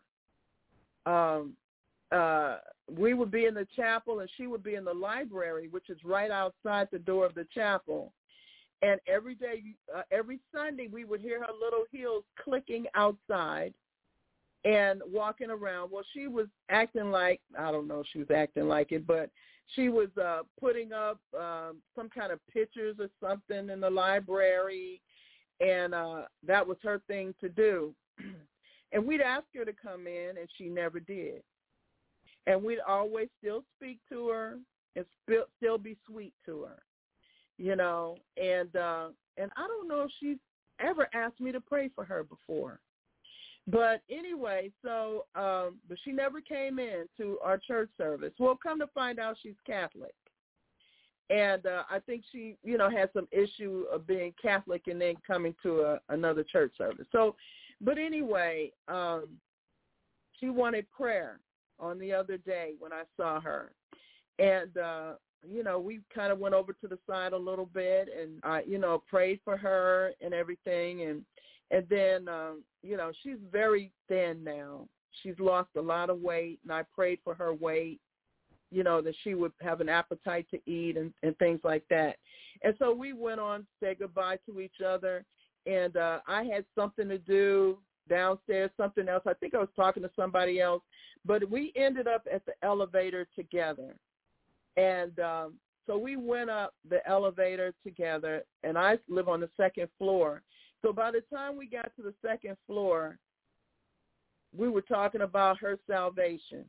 Um, uh, we would be in the chapel, and she would be in the library, which is right outside the door of the chapel. And every day, uh, every Sunday, we would hear her little heels clicking outside and walking around. Well, she was acting like, I don't know if she was acting like it, but she was uh, putting up um, some kind of pictures or something in the library, and uh, that was her thing to do. And we'd ask her to come in, and she never did. And we'd always still speak to her and still still be sweet to her, you know. And uh, and I don't know if she's ever asked me to pray for her before. But anyway, so, um, but she never came in to our church service. Well, come to find out she's Catholic. And uh, I think she, you know, had some issue of being Catholic and then coming to a, another church service. So, but anyway, um, she wanted prayer on the other day when I saw her. And, uh, you know, we kind of went over to the side a little bit and, I, you know, prayed for her and everything. And, and then, um, you know, she's very thin now. She's lost a lot of weight, and I prayed for her weight, you know, that she would have an appetite to eat and, and things like that. And so we went on to say goodbye to each other, and uh, I had something to do downstairs, something else. I think I was talking to somebody else, but we ended up at the elevator together. And um, so we went up the elevator together, and I live on the second floor. So by the time we got to the second floor, we were talking about her salvation.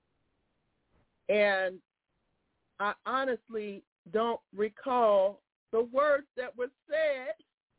And I honestly don't recall the words that were said,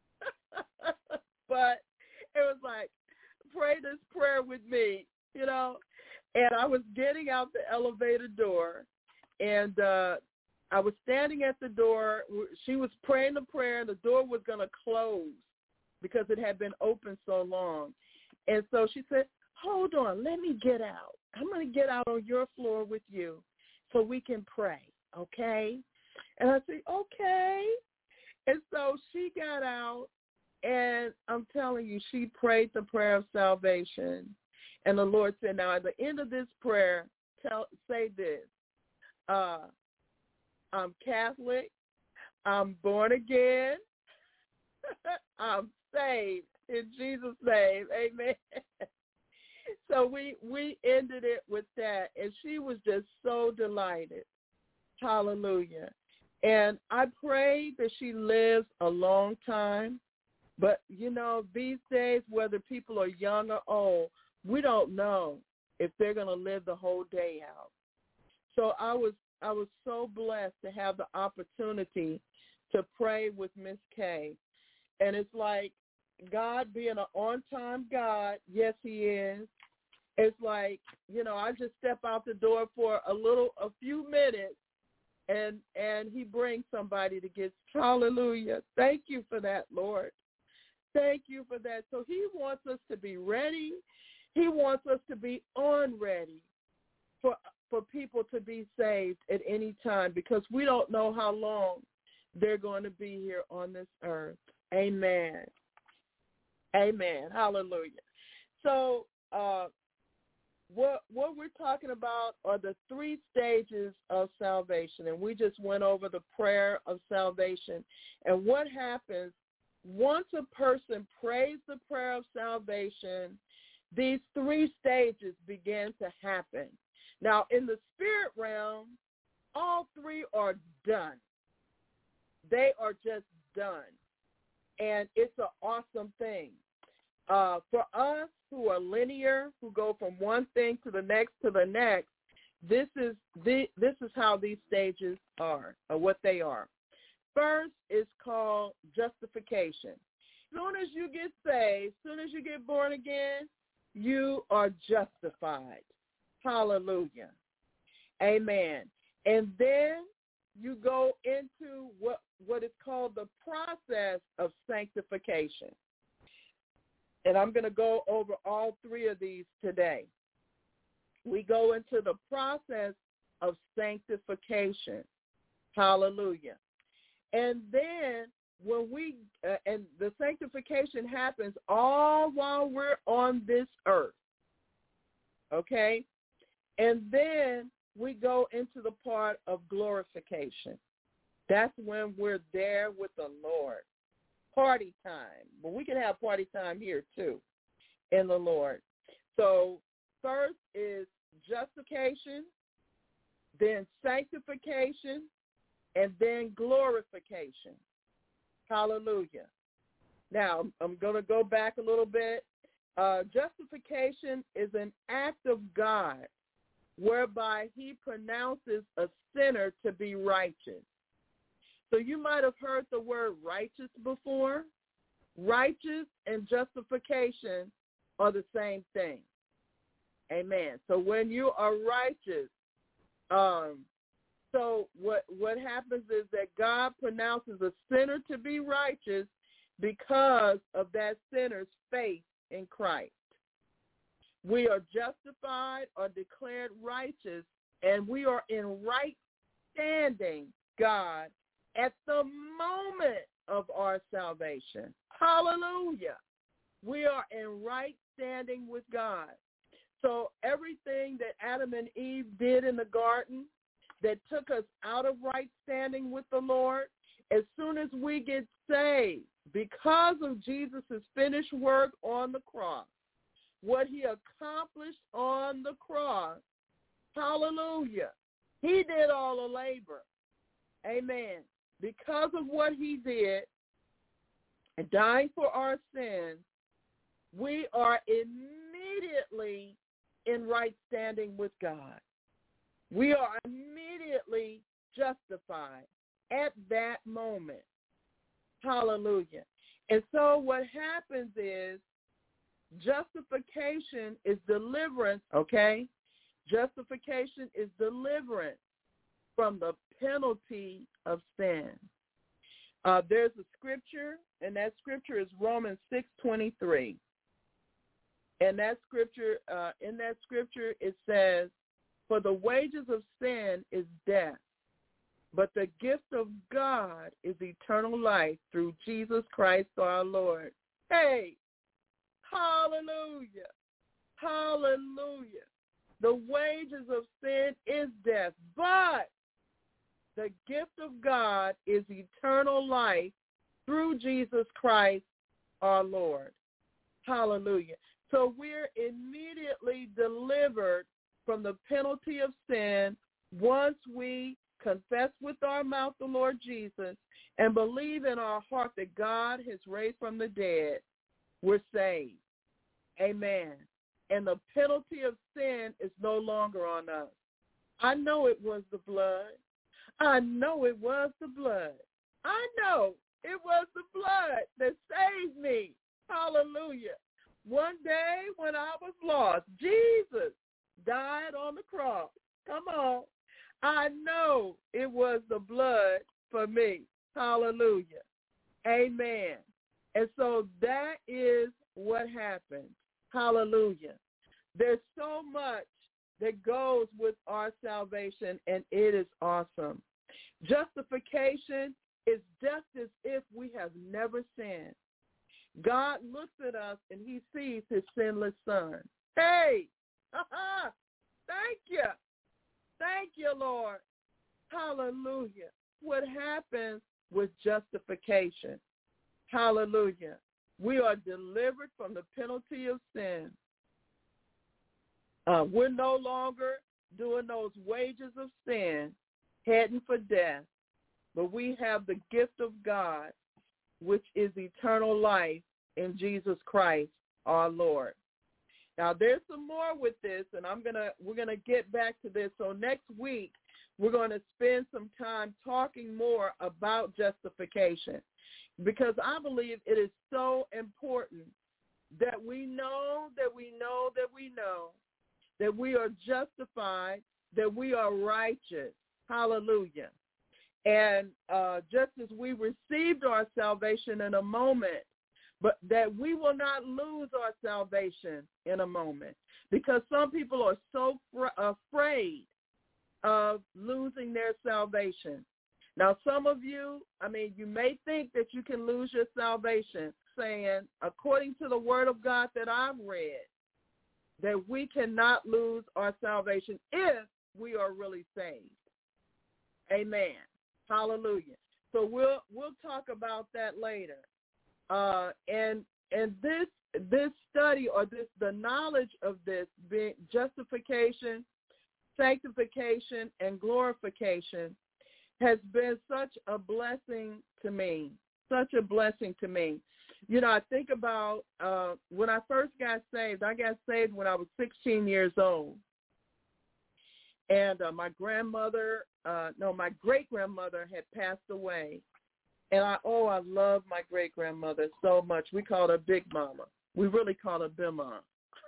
but it was like, pray this prayer with me, you know. And I was getting out the elevator door, and uh, I was standing at the door. She was praying the prayer, and the door was going to close because it had been open so long. And so she said, hold on, let me get out. I'm going to get out on your floor with you so we can pray, okay? And I said, okay. And so she got out, and I'm telling you, she prayed the prayer of salvation. And the Lord said, now at the end of this prayer, tell, say this, uh, I'm Catholic, I'm born again, I'm saved in Jesus' name, amen. So we, we ended it with that, and she was just so delighted. Hallelujah. And I pray that she lives a long time. But, you know, these days, whether people are young or old, we don't know if they're going to live the whole day out. So I was I was so blessed to have the opportunity to pray with Miss Kay. And it's like God being an on-time God, yes, he is. It's like, you know, I just step out the door for a little, a few minutes, and and he brings somebody to get, hallelujah. Thank you for that, Lord. Thank you for that. So he wants us to be ready. He wants us to be on ready for for people to be saved at any time, because we don't know how long they're going to be here on this earth. Amen. Amen. Hallelujah. So uh, what what we're talking about are the three stages of salvation, and we just went over the prayer of salvation. And what happens once a person prays the prayer of salvation, these three stages begin to happen. Now, in the spirit realm, all three are done. They are just done. And it's an awesome thing. Uh, for us who are linear, who go from one thing to the next to the next, this is the this is how these stages are, or what they are. First is called justification. As soon as you get saved, as soon as you get born again, you are justified. Hallelujah. Amen. And then you go into what, what is called the process of sanctification. And I'm going to go over all three of these today. We go into the process of sanctification. Hallelujah. And then when we, uh, and the sanctification happens all while we're on this earth. Okay? And then we go into the part of glorification. That's when we're there with the Lord. Party time. But we can have party time here too in the Lord. So first is justification. then sanctification, and then glorification. Hallelujah. Now, I'm going to go back a little bit. Uh, justification is an act of God whereby he pronounces a sinner to be righteous. So you might have heard the word righteous before. Righteous and justification are the same thing. Amen. So when you are righteous, um, so what what happens is that God pronounces a sinner to be righteous because of that sinner's faith in Christ. We are justified or declared righteous, and we are in right standing, God, at the moment of our salvation. Hallelujah. We are in right standing with God. So everything that Adam and Eve did in the garden that took us out of right standing with the Lord, as soon as we get saved, because of Jesus' finished work on the cross, what he accomplished on the cross, hallelujah, he did all the labor. Amen. Because of what he did, and dying for our sins, we are immediately in right standing with God. We are immediately justified at that moment. Hallelujah. And so what happens is justification is deliverance, okay? Justification is deliverance from the penalty of sin. Uh, there's a scripture, and that scripture is Romans six twenty-three. And that scripture, uh, in that scripture, it says, "For the wages of sin is death, but the gift of God is eternal life through Jesus Christ our Lord." Hey, hallelujah, hallelujah. The wages of sin is death, but the gift of God is eternal life through Jesus Christ our Lord. Hallelujah. So we're immediately delivered from the penalty of sin once we confess with our mouth the Lord Jesus and believe in our heart that God has raised from the dead. We're saved. Amen. And the penalty of sin is no longer on us. I know it was the blood. I know it was the blood. I know it was the blood that saved me. Hallelujah. One day when I was lost, Jesus died on the cross. Come on. I know it was the blood for me. Hallelujah. Amen. And so that is what happened. Hallelujah. There's so much that goes with our salvation, and it is awesome. Justification is just as if we have never sinned. God looks at us and he sees his sinless son. Hey, thank you. Thank you, Lord. Hallelujah. What happens with justification? Hallelujah. We are delivered from the penalty of sin. Uh, we're no longer doing those wages of sin, heading for death, but we have the gift of God, which is eternal life in Jesus Christ, our Lord. Now, there's some more with this, and I'm gonna we're gonna get back to this. So next week, we're going to spend some time talking more about justification, because I believe it is so important that we know that we know that we know that we are justified, that we are righteous. Hallelujah. And uh, just as we received our salvation in a moment, but that we will not lose our salvation in a moment, because some people are so fr- afraid of losing their salvation. Now, some of you, I mean, you may think that you can lose your salvation, saying, according to the word of God that I've read, that we cannot lose our salvation if we are really saved. Amen. Hallelujah. So we'll we'll talk about that later. Uh, and and this this study or this the knowledge of this being justification sanctification and glorification has been such a blessing to me, such a blessing to me. You know, I think about uh, when I first got saved. I got saved when I was sixteen years old. And uh, my grandmother, uh, no, my great-grandmother had passed away. And I, oh, I love my great-grandmother so much. We called her Big Mama. We really called her Big Mama.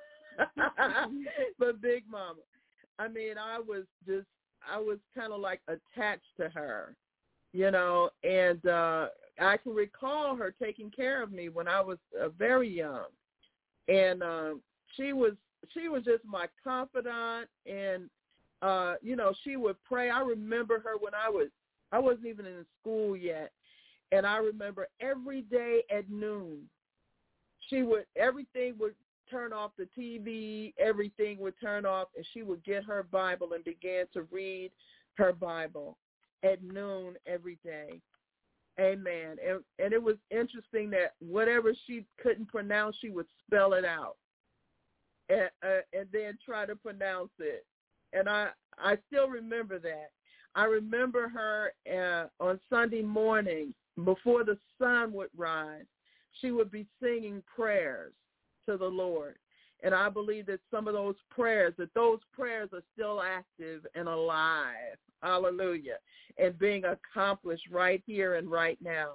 But Big Mama. I mean, I was just, I was kind of like attached to her, you know, and uh, I can recall her taking care of me when I was uh, very young. And uh, she was, she was just my confidant, and Uh, you know, she would pray. I remember her when I was, I wasn't even in school yet. And I remember every day at noon, she would, everything would turn off, the T V, everything would turn off, and she would get her Bible and began to read her Bible at noon every day. Amen. And, and it was interesting that whatever she couldn't pronounce, she would spell it out and, uh, and then try to pronounce it. And I, I still remember that. I remember her uh, on Sunday morning before the sun would rise. She would be singing prayers to the Lord. And I believe that some of those prayers, that those prayers are still active and alive. Hallelujah. And being accomplished right here and right now.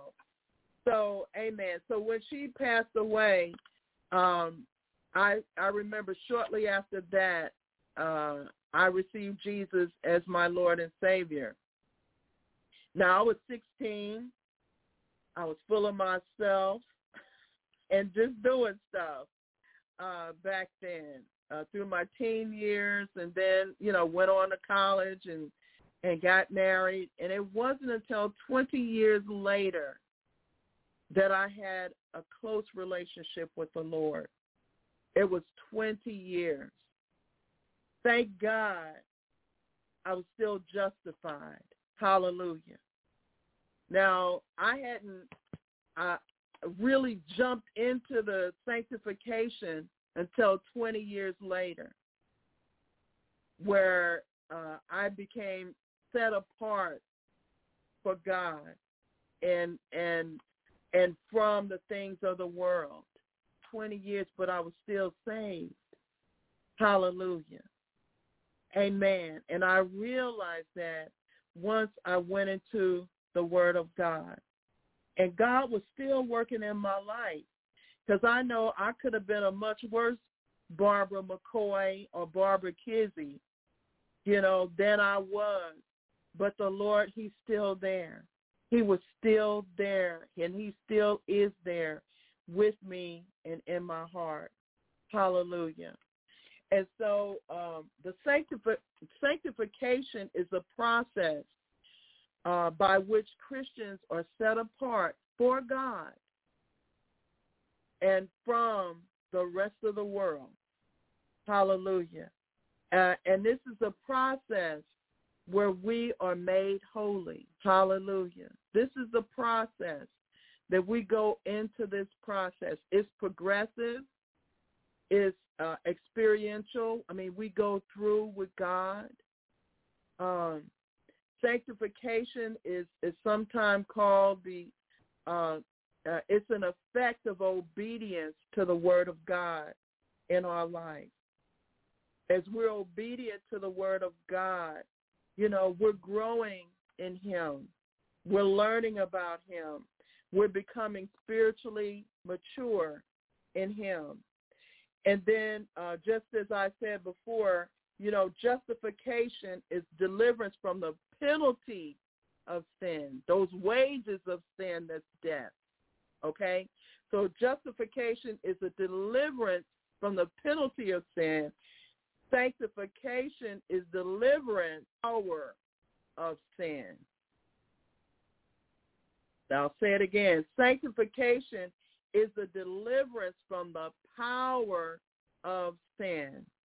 So, amen. So when she passed away, um, I, I remember shortly after that, uh, I received Jesus as my Lord and Savior. Now, I was sixteen. I was full of myself and just doing stuff uh, back then uh, through my teen years, and then, you know, went on to college and, and got married. And it wasn't until twenty years later that I had a close relationship with the Lord. It was twenty years. Thank God I was still justified. Hallelujah. Now, I hadn't uh, really jumped into the sanctification until twenty years later, where uh, I became set apart for God and and and from the things of the world. twenty years, but I was still saved. Hallelujah. Amen. And I realized that once I went into the Word of God. And God was still working in my life, because I know I could have been a much worse Barbara McCoy or Barbara Kizzy, you know, than I was. But the Lord, he's still there. He was still there, and he still is there with me and in my heart. Hallelujah. And so um, the sanctifi- sanctification is a process uh, by which Christians are set apart for God and from the rest of the world. Hallelujah. Uh, and this is a process where we are made holy. Hallelujah. This is the process that we go into this process. It's progressive. It's uh, experiential. I mean, we go through with God. Um, sanctification is, is sometimes called the, uh, uh, it's an effect of obedience to the Word of God in our life. As we're obedient to the Word of God, you know, we're growing in him. We're learning about him. We're becoming spiritually mature in him. And then uh, just as I said before, you know, justification is deliverance from the penalty of sin, those wages of sin, that's death, okay? So justification is a deliverance from the penalty of sin. Sanctification is deliverance power of sin. I'll say it again. Sanctification is the deliverance from the power of sin.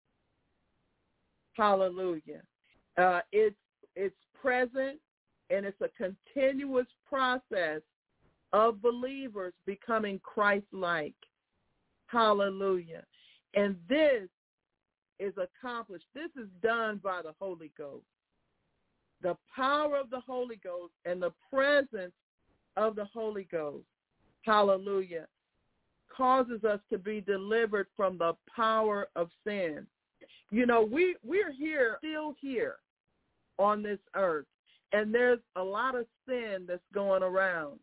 Hallelujah. Uh, it's it's present, and it's a continuous process of believers becoming Christ-like. Hallelujah. And this is accomplished. This is done by the Holy Ghost. The power of the Holy Ghost and the presence of the Holy Ghost, hallelujah, causes us to be delivered from the power of sin. You know, we, we're here, still here on this earth, and there's a lot of sin that's going around,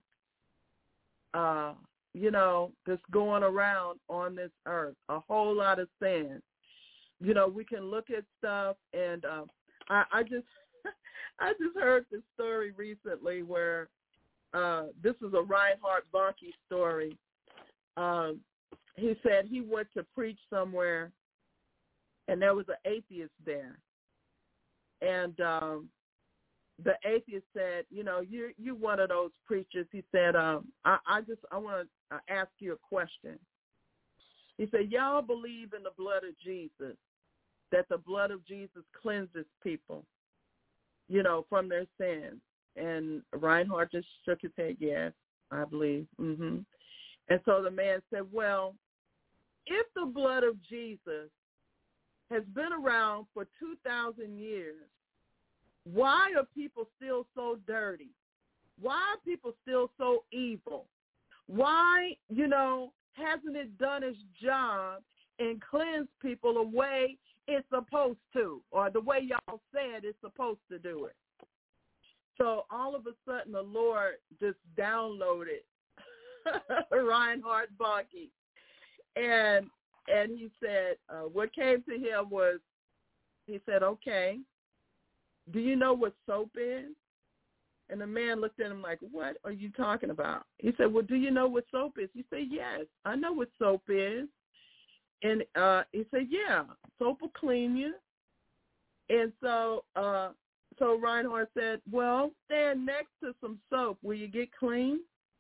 uh, you know, that's going around on this earth, a whole lot of sin. You know, we can look at stuff, and uh, I, I just I just heard this story recently where uh, this is a Reinhard Bonnke story. Um, he said he went to preach somewhere, and there was an atheist there. And um, the atheist said, you know, you're, you're one of those preachers. He said, um, I, I just I want to ask you a question. He said, y'all believe in the blood of Jesus, that the blood of Jesus cleanses people, you know, from their sins. And Reinhard just shook his head, yes, I believe. Mm-hmm. And so the man said, well, if the blood of Jesus has been around for two thousand years, why are people still so dirty? Why are people still so evil? Why, you know, hasn't it done its job and cleansed people the way it's supposed to, or the way y'all said it's supposed to do it? So all of a sudden the Lord just downloaded Reinhard Bonnke. And and he said, uh, what came to him was, he said, okay, do you know what soap is? And the man looked at him like, what are you talking about? He said, well, do you know what soap is? He said, yes, I know what soap is. And uh, he said, yeah, soap will clean you. And so uh, so Reinhard said, well, stand next to some soap. Will you get clean?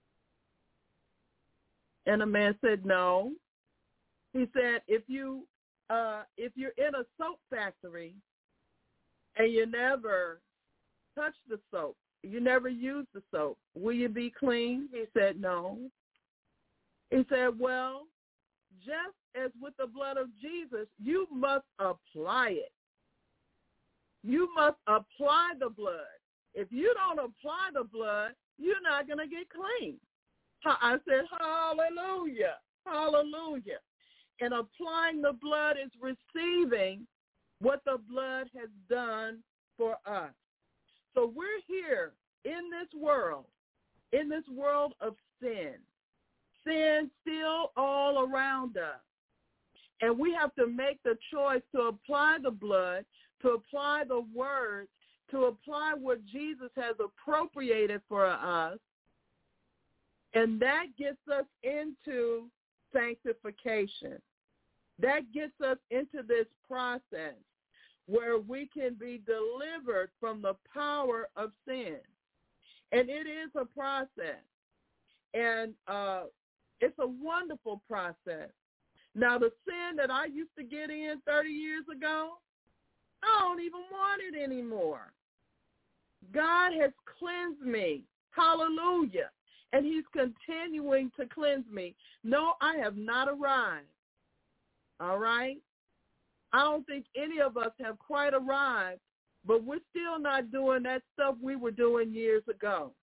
And the man said, no. He said, if you uh, if you're in a soap factory and you never touch the soap, you never use the soap, will you be clean? He said, no. He said, well, just as with the blood of Jesus, you must apply it. You must apply the blood. If you don't apply the blood, you're not going to get clean. I said, hallelujah, hallelujah. And applying the blood is receiving what the blood has done for us. So we're here in this world, in this world of sin. Sin still all around us. And we have to make the choice to apply the blood, to apply the word, to apply what Jesus has appropriated for us. And that gets us into sanctification. That gets us into this process where we can be delivered from the power of sin. And it is a process. And uh, it's a wonderful process. Now, the sin that I used to get in thirty years ago, I don't even want it anymore. God has cleansed me. Hallelujah. And he's continuing to cleanse me. No, I have not arrived. All right? I don't think any of us have quite arrived, but we're still not doing that stuff we were doing years ago.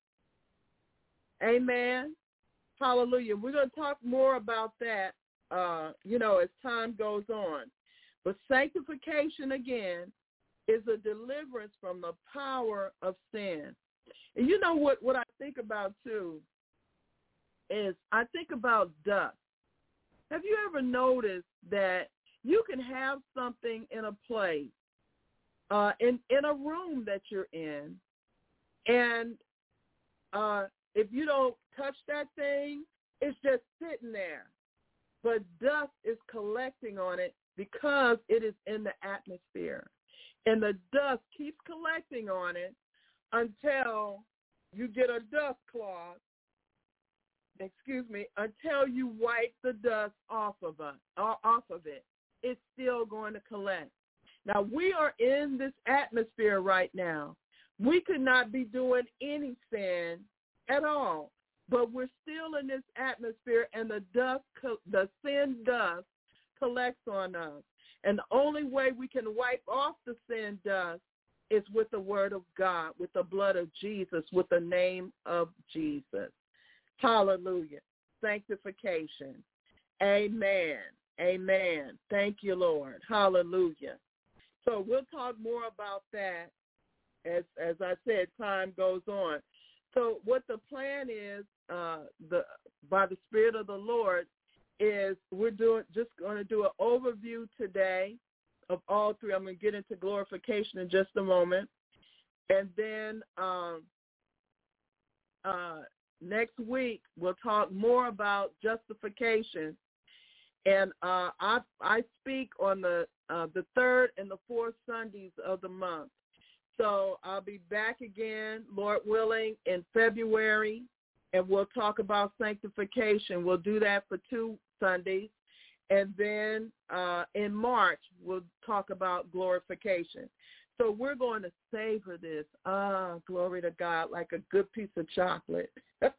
Amen? Hallelujah. We're going to talk more about that, uh, you know, as time goes on. But sanctification, again, is a deliverance from the power of sin. And you know what, what I think about, too, is I think about dust. Have you ever noticed that you can have something in a place, uh, in, in a room that you're in, and uh, if you don't touch that thing, it's just sitting there. But dust is collecting on it because it is in the atmosphere. And the dust keeps collecting on it until you get a dust cloth, excuse me, until you wipe the dust off of it, off of it. It's still going to collect. Now, we are in this atmosphere right now. We could not be doing any sin at all, but we're still in this atmosphere, and the dust, the sin dust collects on us. And the only way we can wipe off the sin dust is with the word of God, with the blood of Jesus, with the name of Jesus. Hallelujah. Sanctification. Amen. Amen. Thank you, Lord. Hallelujah. So we'll talk more about that as as I said, time goes on. So what the plan is, uh, the by the Spirit of the Lord, is we're doing just going to do an overview today of all three. I'm going to get into glorification in just a moment. And then um, uh, next week, we'll talk more about justification. And uh, I I speak on the uh, the third and the fourth Sundays of the month. So I'll be back again, Lord willing, in February, and we'll talk about sanctification. We'll do that for two Sundays. And then uh, in March, we'll talk about glorification. So we're going to savor this. Ah, glory to God, like a good piece of chocolate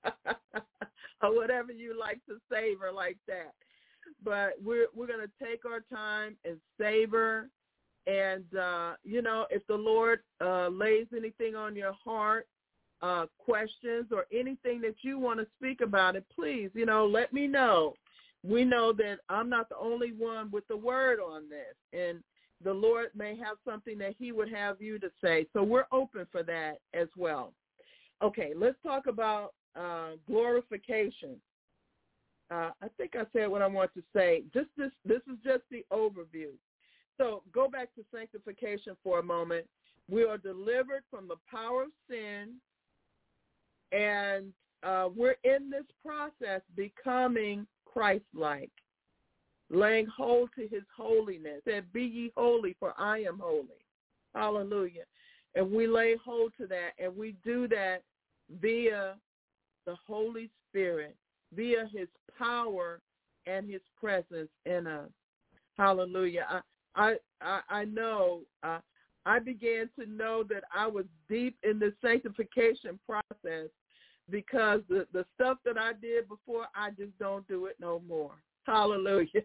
or whatever you like to savor like that. But we're we're going to take our time and savor. And, uh, you know, if the Lord uh, lays anything on your heart, uh, questions or anything that you want to speak about it, please, you know, let me know. We know that I'm not the only one with the word on this, and the Lord may have something that he would have you to say. So we're open for that as well. Okay, let's talk about uh, glorification. Uh, I think I said what I want to say. Just this, this is just the overview. So go back to sanctification for a moment. We are delivered from the power of sin, and uh, we're in this process becoming Christ-like, laying hold to his holiness. It said, be ye holy, for I am holy. Hallelujah. And we lay hold to that, and we do that via the Holy Spirit, via his power and his presence in us. Hallelujah. I, I, I, I know, uh, I began to know that I was deep in the sanctification process because the, the stuff that I did before, I just don't do it no more. Hallelujah.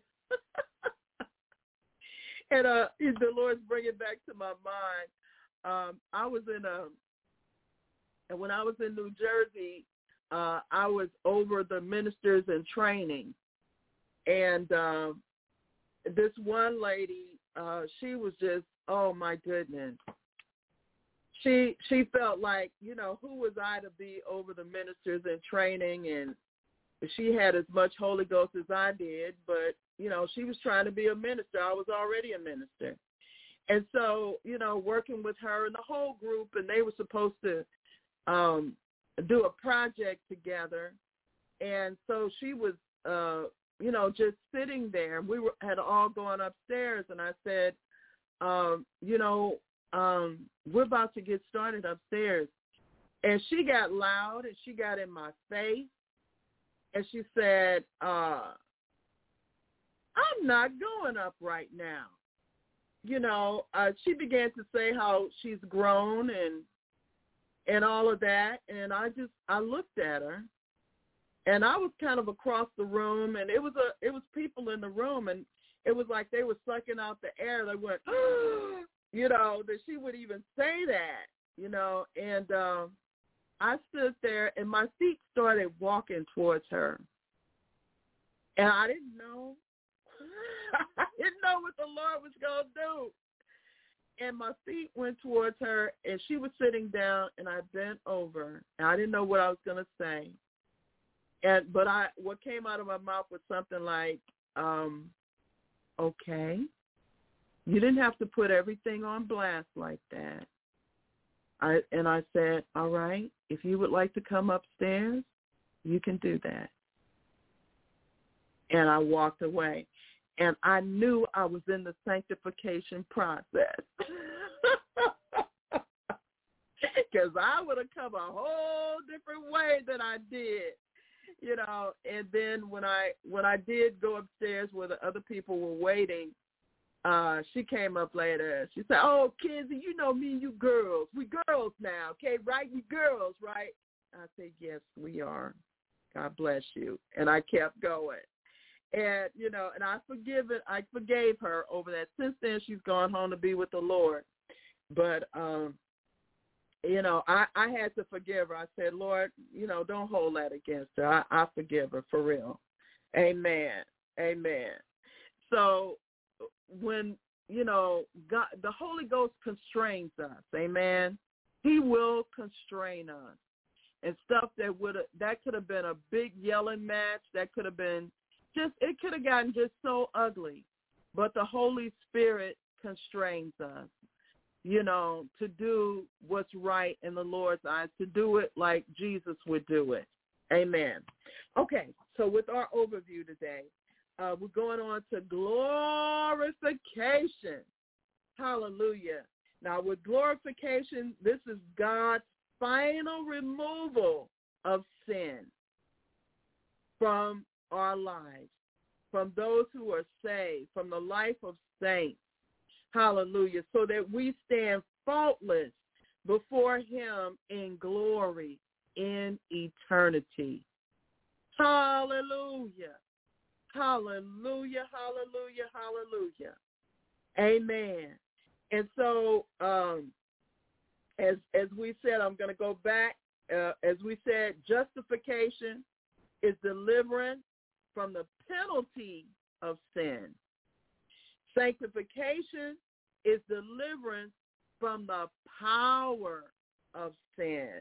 And uh, the Lord's bringing back to my mind, um, I was in a, and when I was in New Jersey, uh, I was over the ministers in training. And um, this one lady, uh, she was just, oh, my goodness. She she felt like, you know, who was I to be over the ministers in training? And she had as much Holy Ghost as I did, but, you know, she was trying to be a minister. I was already a minister. And so, you know, working with her and the whole group, and they were supposed to um, do a project together. And so she was, uh, you know, just sitting there. We were, had all gone upstairs, and I said, um, you know, um, we're about to get started upstairs. And she got loud, and she got in my face, and she said, uh, I'm not going up right now. You know, uh, she began to say how she's grown and and all of that, and I just, I looked at her, and I was kind of across the room, and it was a, it was people in the room, and it was like they were sucking out the air. They went, you know, that she would even say that, you know, and um, I stood there, and my feet started walking towards her, and I didn't know. I didn't know what the Lord was going to do. And my feet went towards her, and she was sitting down, and I bent over, and I didn't know what I was going to say. And but I, what came out of my mouth was something like, um, okay, you didn't have to put everything on blast like that. I And I said, all right, if you would like to come upstairs, you can do that. And I walked away. And I knew I was in the sanctification process. Because I would have come a whole different way than I did. You know, and then when I when I did go upstairs where the other people were waiting, uh, she came up later. She said, oh, Kenzie, you know me and you girls. We girls now, okay, right? We girls, right? I said, yes, we are. God bless you. And I kept going. And, you know, and I forgive it. I forgave her over that. Since then, she's gone home to be with the Lord. But, um, you know, I, I had to forgive her. I said, Lord, you know, don't hold that against her. I, I forgive her for real. Amen. Amen. So when, you know, God, the Holy Ghost constrains us. Amen. He will constrain us. And stuff that would have, that could have been a big yelling match. That could have been just, it could have gotten just so ugly. But the Holy Spirit constrains us, you know, to do what's right in the Lord's eyes, to do it like Jesus would do it. Amen. Okay, so with our overview today, uh, we're going on to glorification. Hallelujah. Now, with glorification, this is God's final removal of sin from our lives, from those who are saved, from the life of saints. Hallelujah. So that we stand faultless before him in glory in eternity. Hallelujah. Hallelujah. Hallelujah. Hallelujah. Amen. And so, um, as as we said, I'm going to go back. Uh, as we said, justification is deliverance from the penalty of sin. Sanctification is deliverance from the power of sin.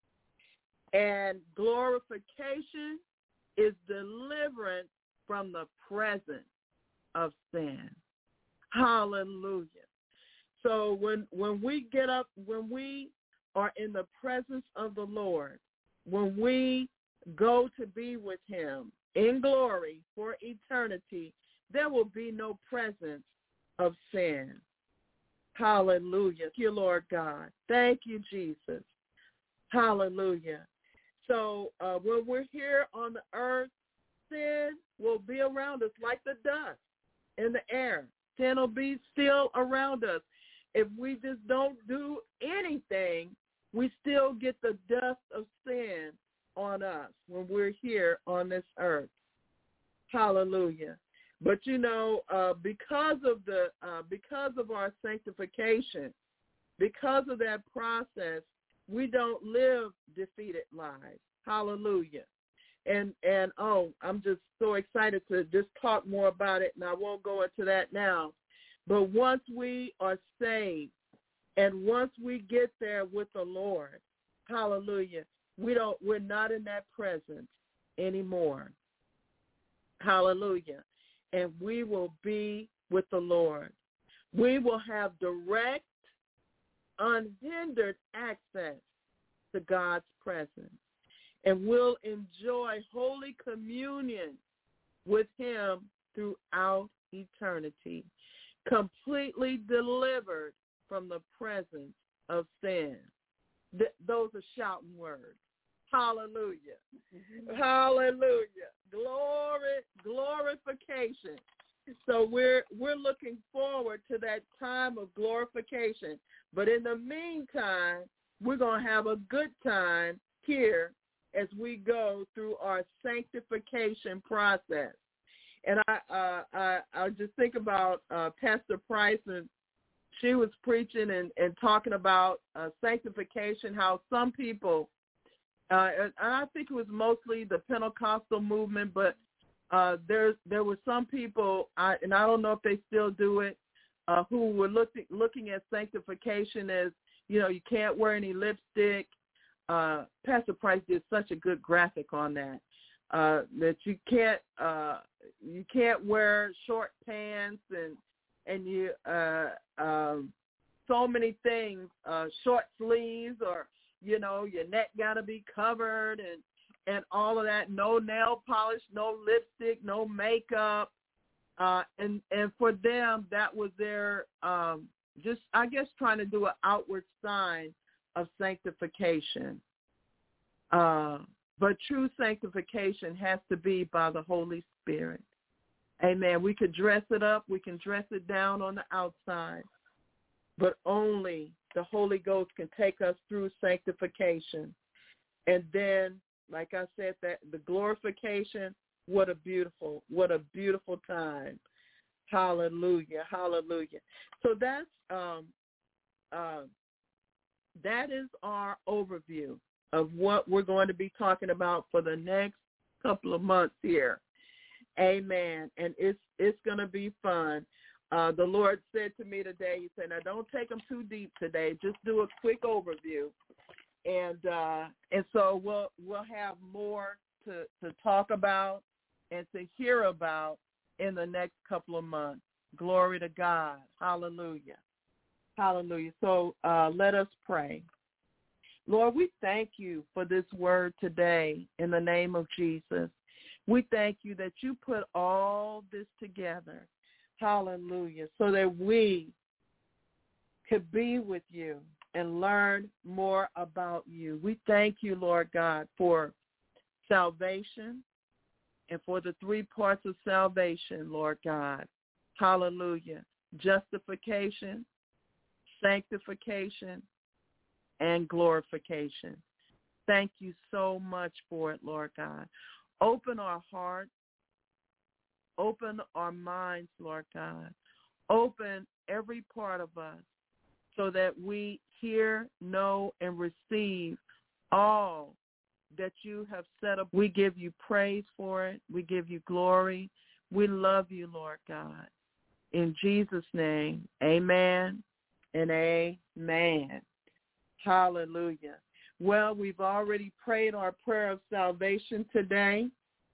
And glorification is deliverance from the presence of sin. Hallelujah. So when when we get up, when we are in the presence of the Lord, when we go to be with him in glory for eternity, there will be no presence of sin. Hallelujah. Thank you, Lord God. Thank you, Jesus. Hallelujah. So uh, when we're here on the earth, sin will be around us like the dust in the air. Sin will be still around us. If we just don't do anything, we still get the dust of sin on us when we're here on this earth. Hallelujah. But, you know, uh, because of the uh, because of our sanctification, because of that process, we don't live defeated lives. Hallelujah. And, and oh, I'm just so excited to just talk more about it, and I won't go into that now. But once we are saved and once we get there with the Lord, hallelujah, we don't, we're not in that presence anymore. Hallelujah. And we will be with the Lord. We will have direct, unhindered access to God's presence. And we'll enjoy Holy Communion with him throughout eternity, completely delivered from the presence of sin. Th- those are shouting words. Hallelujah. Hallelujah. Glory, glorification. So we're we're looking forward to that time of glorification. But in the meantime, we're going to have a good time here as we go through our sanctification process. And I uh, I, I just think about uh, Pastor Price, and she was preaching and, and talking about uh, sanctification, how some people, uh, and I think it was mostly the Pentecostal movement, but uh, there there were some people, I, and I don't know if they still do it, uh, who were looking looking at sanctification as, you know, you can't wear any lipstick. Uh, Pastor Price did such a good graphic on that, uh, that you can't uh, you can't wear short pants and and you uh, um, so many things, uh, short sleeves, or you know, your neck got to be covered and and all of that. No nail polish, no lipstick, no makeup, uh, and and for them that was their um, just I guess trying to do an outward sign of sanctification. Uh, but true sanctification has to be by the Holy Spirit. Amen. We could dress it up. We can dress it down on the outside. But only the Holy Ghost can take us through sanctification. And then, like I said, that the glorification What a beautiful, what a beautiful time. Hallelujah, hallelujah. So that's um, uh, that is our overview of what we're going to be talking about for the next couple of months here. Amen. And it's it's going to be fun. Uh, the Lord said to me today, he said, now don't take them too deep today. Just do a quick overview. And uh, and so we'll we'll have more to, to talk about and to hear about in the next couple of months. Glory to God. Hallelujah. Hallelujah. So uh, let us pray. Lord, we thank you for this word today in the name of Jesus. We thank you that you put all this together, hallelujah, so that we could be with you and learn more about you. We thank you, Lord God, for salvation and for the three parts of salvation, Lord God. Hallelujah. Justification, sanctification, and glorification. Thank you so much for it, Lord God. Open our hearts, open our minds, Lord God. Open every part of us so that we hear, know, and receive all that you have set up. We give you praise for it. We give you glory. We love you, Lord God. In Jesus' name, amen and amen. Hallelujah. Well, we've already prayed our prayer of salvation today.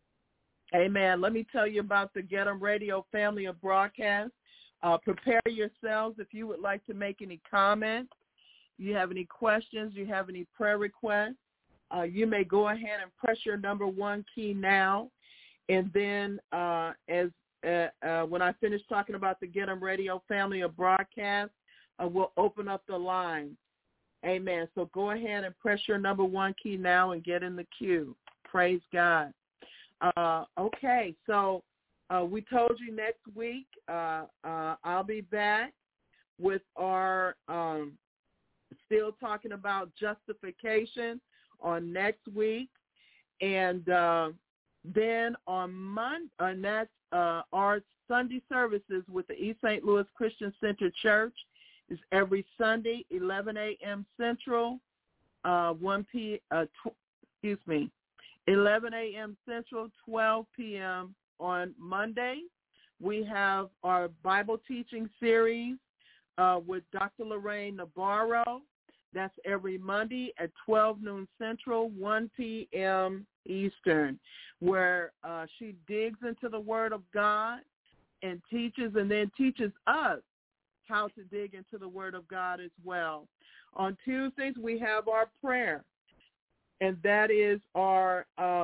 Amen. Let me tell you about the Get 'em Radio family of broadcasts. Uh, prepare yourselves if you would like to make any comments. You have any questions, you have any prayer requests, uh, you may go ahead and press your number one key now. And then uh, as uh, uh, when I finish talking about the Get 'em Radio family of broadcasts, uh, we'll open up the line. Amen. So go ahead and press your number one key now and get in the queue. Praise God. Uh, okay, so uh, we told you next week uh, uh, I'll be back with our um, still talking about justification on next week. And uh, then on Monday, on that, uh, our Sunday services with the East Saint Louis Christian Center Church is every Sunday, eleven a.m. Central, uh, one p. Uh, tw- excuse me, eleven a.m. Central, twelve p.m. on Monday. We have our Bible teaching series uh, with Doctor Lorraine Navarro. That's every Monday at twelve noon Central, one p.m. Eastern, where uh, she digs into the Word of God and teaches, and then teaches us how to dig into the Word of God as well. On Tuesdays, we have our prayer, and that is our, uh,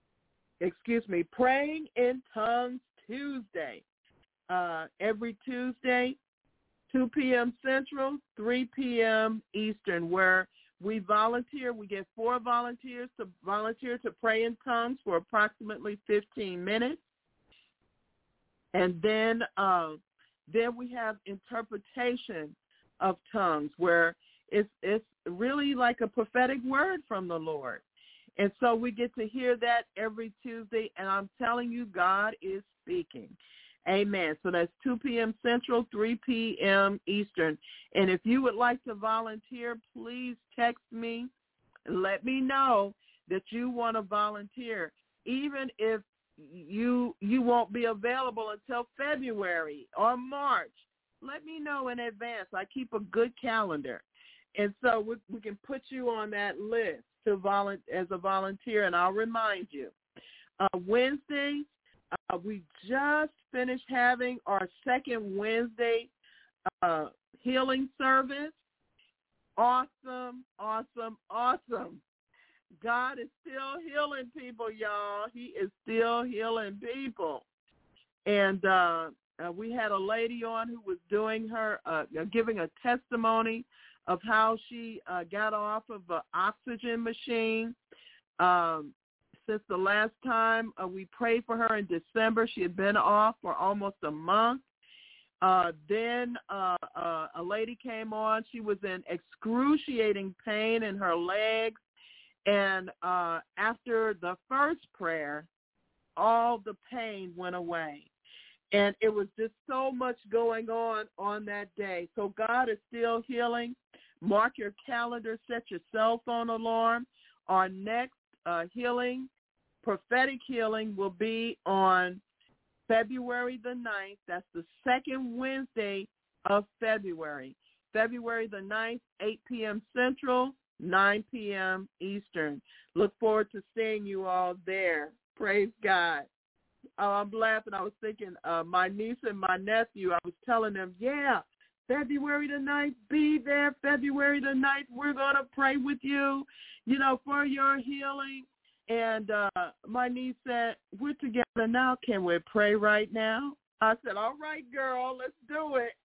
excuse me, Praying in Tongues Tuesday. Uh, every Tuesday, two p.m. Central, three p.m. Eastern, where we volunteer. We get four volunteers to volunteer to pray in tongues for approximately fifteen minutes. And then uh, then we have interpretation of tongues, where it's it's really like a prophetic word from the Lord. And so we get to hear that every Tuesday, and I'm telling you, God is speaking. Amen. So that's two p.m. Central, three p.m. Eastern. And if you would like to volunteer, please text me and let me know that you want to volunteer, even if you you won't be available until February or March. Let me know in advance. I keep a good calendar. And so we, we can put you on that list to volu- as a volunteer, and I'll remind you. Uh, Wednesdays, uh, we just finished having our second Wednesday uh, healing service. Awesome, awesome, awesome. God is still healing people, y'all. He is still healing people. And uh, uh, we had a lady on who was doing her, uh, giving a testimony of how she uh, got off of an oxygen machine. Um, since the last time uh, we prayed for her in December, she had been off for almost a month. Uh, then uh, uh, a lady came on. She was in excruciating pain in her legs. And uh, after the first prayer, all the pain went away. And it was just so much going on on that day. So God is still healing. Mark your calendar, set your cell phone alarm. Our next uh, healing, prophetic healing, will be on February the ninth. That's the second Wednesday of February. February the ninth, eight p.m. Central, nine p.m. Eastern. Look forward to seeing you all there. Praise God. Oh, I'm laughing. I was thinking uh, my niece and my nephew, I was telling them, yeah, February the ninth, be there. February the ninth, we're going to pray with you, you know, for your healing. And uh, my niece said, we're together now. Can we pray right now? I said, all right, girl, let's do it.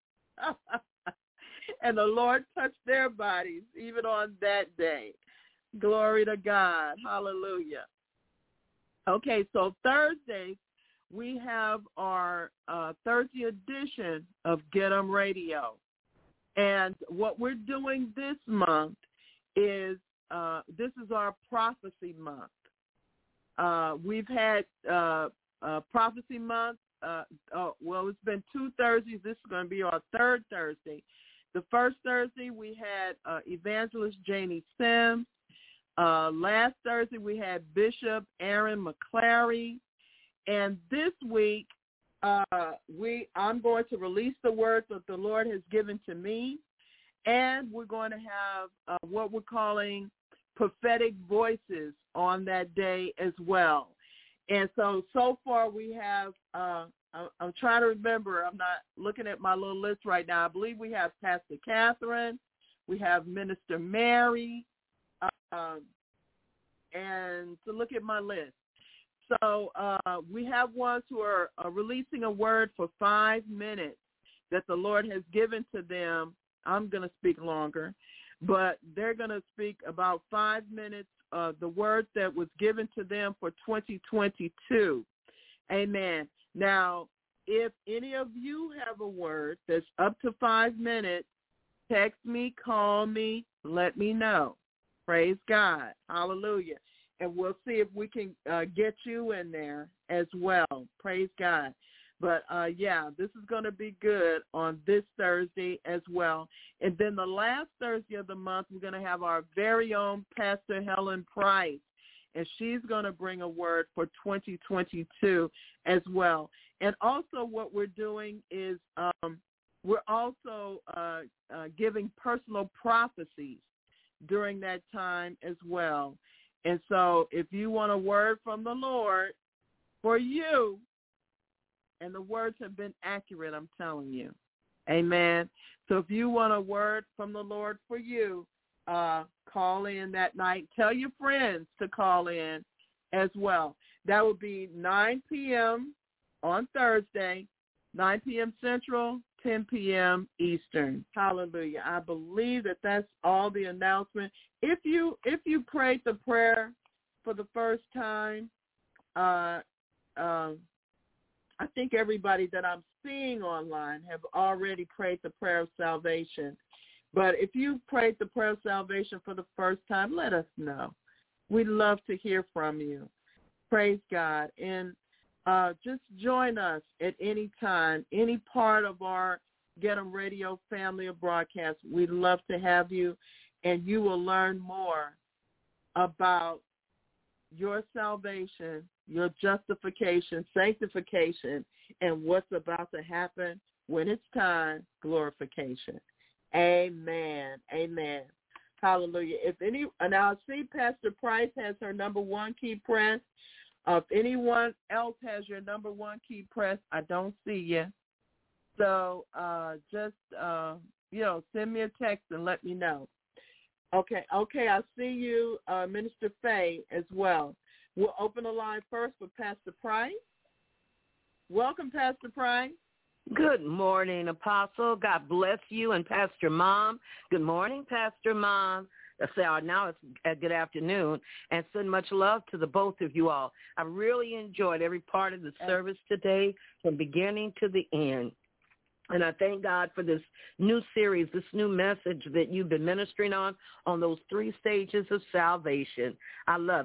And the Lord touched their bodies even on that day. Glory to God. Hallelujah. Okay, so Thursday, we have our uh, Thursday edition of Get 'em Radio. And what we're doing this month is, uh, this is our prophecy month. Uh, we've had uh, uh, prophecy month. Uh, oh, well, it's been two Thursdays. This is going to be our third Thursday. The first Thursday, we had uh, Evangelist Janie Sims. Uh, last Thursday, we had Bishop Aaron McClary. And this week, uh, we I'm going to release the word that the Lord has given to me, and we're going to have uh, what we're calling prophetic voices on that day as well. And so, so far we have, uh, I'm trying to remember, I'm not looking at my little list right now. I believe we have Pastor Catherine, we have Minister Mary, uh, and to look at my list. So uh, we have ones who are uh, releasing a word for five minutes that the Lord has given to them. I'm going to speak longer, but they're going to speak about five minutes of the word that was given to them for twenty twenty-two. Amen. Now, if any of you have a word that's up to five minutes, text me, call me, let me know. Praise God. Hallelujah. And we'll see if we can uh, get you in there as well. Praise God. But, uh, yeah, this is going to be good on this Thursday as well. And then the last Thursday of the month, we're going to have our very own Pastor Helen Price, and she's going to bring a word for twenty twenty-two as well. And also what we're doing is um, we're also uh, uh, giving personal prophecies during that time as well. And so if you want a word from the Lord for you, and the words have been accurate, I'm telling you. Amen. So if you want a word from the Lord for you, uh, call in that night. Tell your friends to call in as well. That will be nine p.m. on Thursday, nine p.m. Central, ten p.m. Eastern. Hallelujah. I believe that that's all the announcement. If you if you prayed the prayer for the first time, uh, uh, I think everybody that I'm seeing online have already prayed the prayer of salvation. But if you prayed the prayer of salvation for the first time, let us know. We'd love to hear from you. Praise God. And uh, just join us at any time, any part of our Get 'em Radio family of broadcasts. We'd love to have you, and you will learn more about your salvation, your justification, sanctification, and what's about to happen when it's time, glorification. Amen. Amen. Hallelujah. If any, and I see Pastor Price has her number one key press. Uh, if anyone else has your number one key press, I don't see you. So uh, just, uh, you know, send me a text and let me know. Okay, okay, I see you, uh, Minister Faye, as well. We'll open the line first with Pastor Price. Welcome, Pastor Price. Good morning, Apostle. God bless you and Pastor Mom. Good morning, Pastor Mom. Say, uh, now it's uh, good afternoon, and send much love to the both of you all. I really enjoyed every part of the service today from beginning to the end. And I thank God for this new series, this new message that you've been ministering on, on those three stages of salvation. I love it.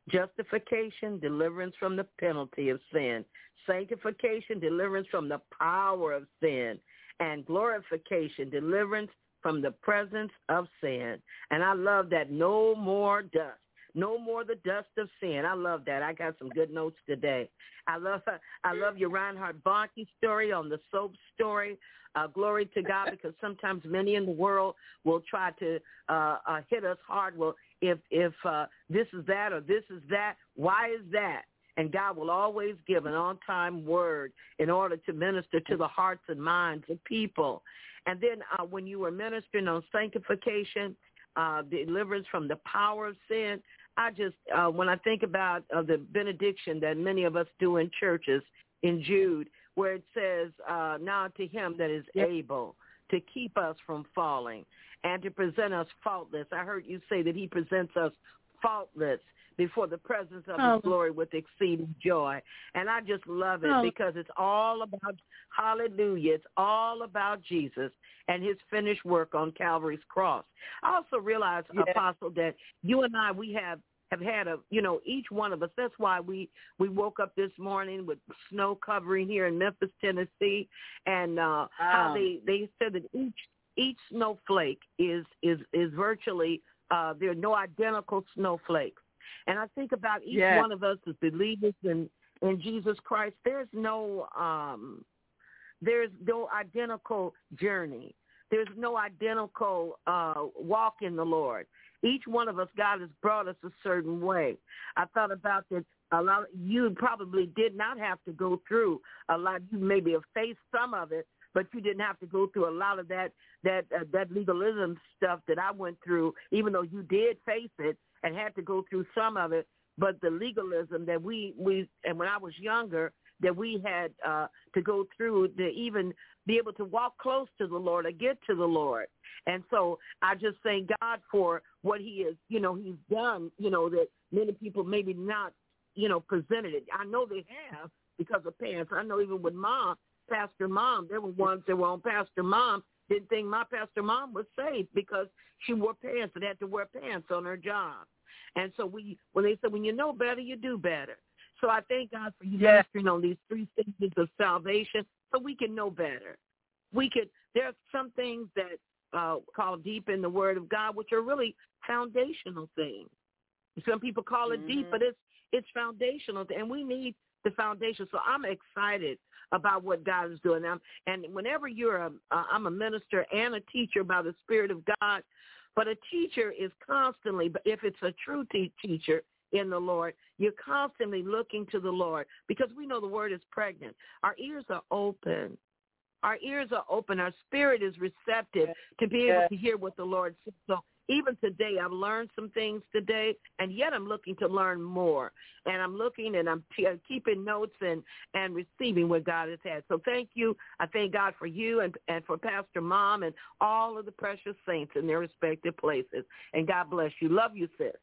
Justification, deliverance from the penalty of sin. Sanctification, deliverance from the power of sin. And glorification, deliverance from the presence of sin. And I love that. No more dust. No more the dust of sin. I love that. I got some good notes today. I love I love your Reinhard Bonnke story on the soap story. Uh, glory to God, because sometimes many in the world will try to uh, uh, hit us hard. Well, if if uh, this is that or this is that, why is that? And God will always give an on-time word in order to minister to the hearts and minds of people. And then uh, when you were ministering on sanctification, uh, deliverance from the power of sin, I just, uh, when I think about uh, the benediction that many of us do in churches in Jude, where it says, uh, now to him that is yep. able to keep us from falling and to present us faultless. I heard you say that he presents us faultless before the presence of oh. his glory with exceeding joy. And I just love it oh. because it's all about, hallelujah, it's all about Jesus and his finished work on Calvary's cross. I also realize, yeah. Apostle, that you and I, we have, have had a, you know, each one of us, that's why we, we woke up this morning with snow covering here in Memphis, Tennessee, and uh, oh. how they, they said that each each snowflake is, is, is virtually, uh, there are no identical snowflakes. And I think about each yes. one of us as believers in, in Jesus Christ, there's no um, there's no identical journey. There's no identical uh, walk in the Lord. Each one of us, God has brought us a certain way. I thought about that. A lot. You probably did not have to go through a lot. You maybe have faced some of it, but you didn't have to go through a lot of that that uh, that legalism stuff that I went through, even though you did face it and had to go through some of it. But the legalism that we, we and when I was younger, that we had uh, to go through to even be able to walk close to the Lord or get to the Lord. And so I just thank God for what he is, you know, he's done, you know, that many people maybe not, you know, presented it. I know they have because of pants. I know even with Mom, Pastor Mom, there were ones that were on Pastor Mom, didn't think my Pastor Mom was saved because she wore pants and had to wear pants on her job. And so we, when they said, when you know better, you do better. So I thank God for you yeah. ministering on these three stages of salvation so we can know better. We could, there are some things that uh, call deep in the Word of God, which are really foundational things. Some people call it mm-hmm. deep, but it's it's foundational, and we need the foundation. So I'm excited about what God is doing. I'm, and whenever you're a, uh, I'm a minister and a teacher by the Spirit of God, but a teacher is constantly, if it's a true te- teacher in the Lord, you're constantly looking to the Lord because we know the word is pregnant. Our ears are open. Our ears are open. Our spirit is receptive to be able to hear what the Lord says. So even today, I've learned some things today, and yet I'm looking to learn more. And I'm looking and I'm t- keeping notes and, and receiving what God has had. So thank you. I thank God for you and, and for Pastor Mom and all of the precious saints in their respective places. And God bless you. Love you, sis.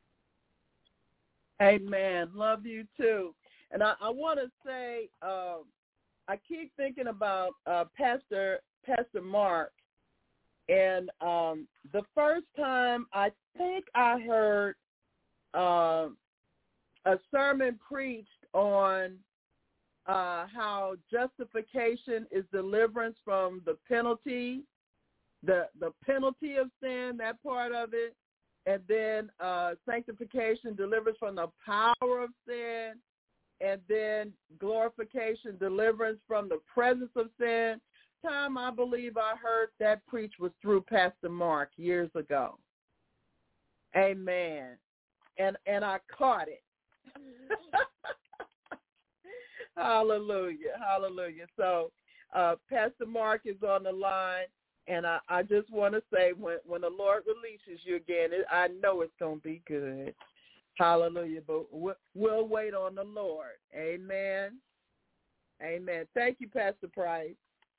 Amen. Love you, too. And I, I want to say, uh, I keep thinking about uh, Pastor Pastor Mark. And um, the first time I think I heard uh, a sermon preached on uh, how justification is deliverance from the penalty, the the penalty of sin, that part of it, and then uh, sanctification, deliverance from the power of sin, and then glorification, deliverance from the presence of sin. Time I believe I heard that preach was through Pastor Mark years ago. Amen. And and I caught it. Hallelujah. Hallelujah. So uh, Pastor Mark is on the line, and I, I just want to say when, when the Lord releases you again, it, I know it's going to be good. Hallelujah. But we'll, we'll wait on the Lord. Amen. Amen. Thank you, Pastor Price.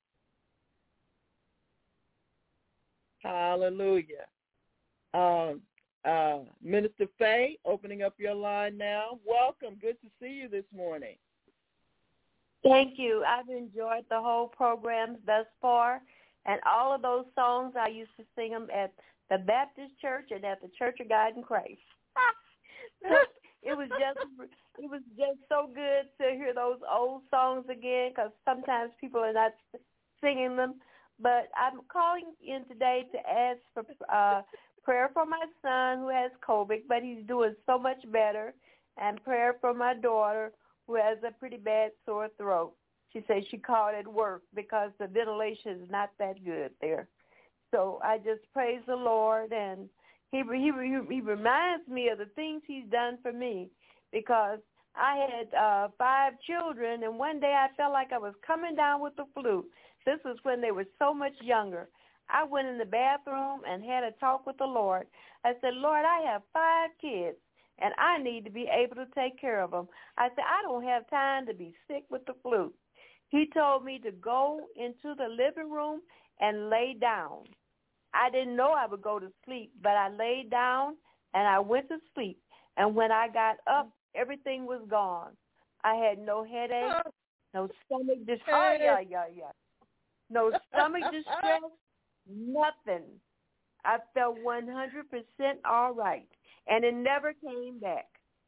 Hallelujah. Um, uh, Minister Faye, opening up your line now. Welcome. Good to see you this morning. Thank you. I've enjoyed the whole program thus far, and all of those songs, I used to sing them at the Baptist Church and at the Church of God in Christ. it was just it was just so good to hear those old songs again, because sometimes people are not singing them. But I'm calling in today to ask for uh, prayer for my son who has COVID, but he's doing so much better, and prayer for my daughter who has a pretty bad sore throat. She says she called at work because the ventilation is not that good there. So I just praise the Lord, and he he he reminds me of the things he's done for me, because I had uh, five children, and one day I felt like I was coming down with the flu. This was when they were so much younger. I went in the bathroom and had a talk with the Lord. I said, Lord, I have five kids, and I need to be able to take care of them. I said, I don't have time to be sick with the flu. He told me to go into the living room and lay down. I didn't know I would go to sleep, but I laid down and I went to sleep. And when I got up, everything was gone. I had no headache, no stomach distress. Oh, yeah, yeah, yeah. No stomach distress, nothing. I felt one hundred percent all right, and it never came back.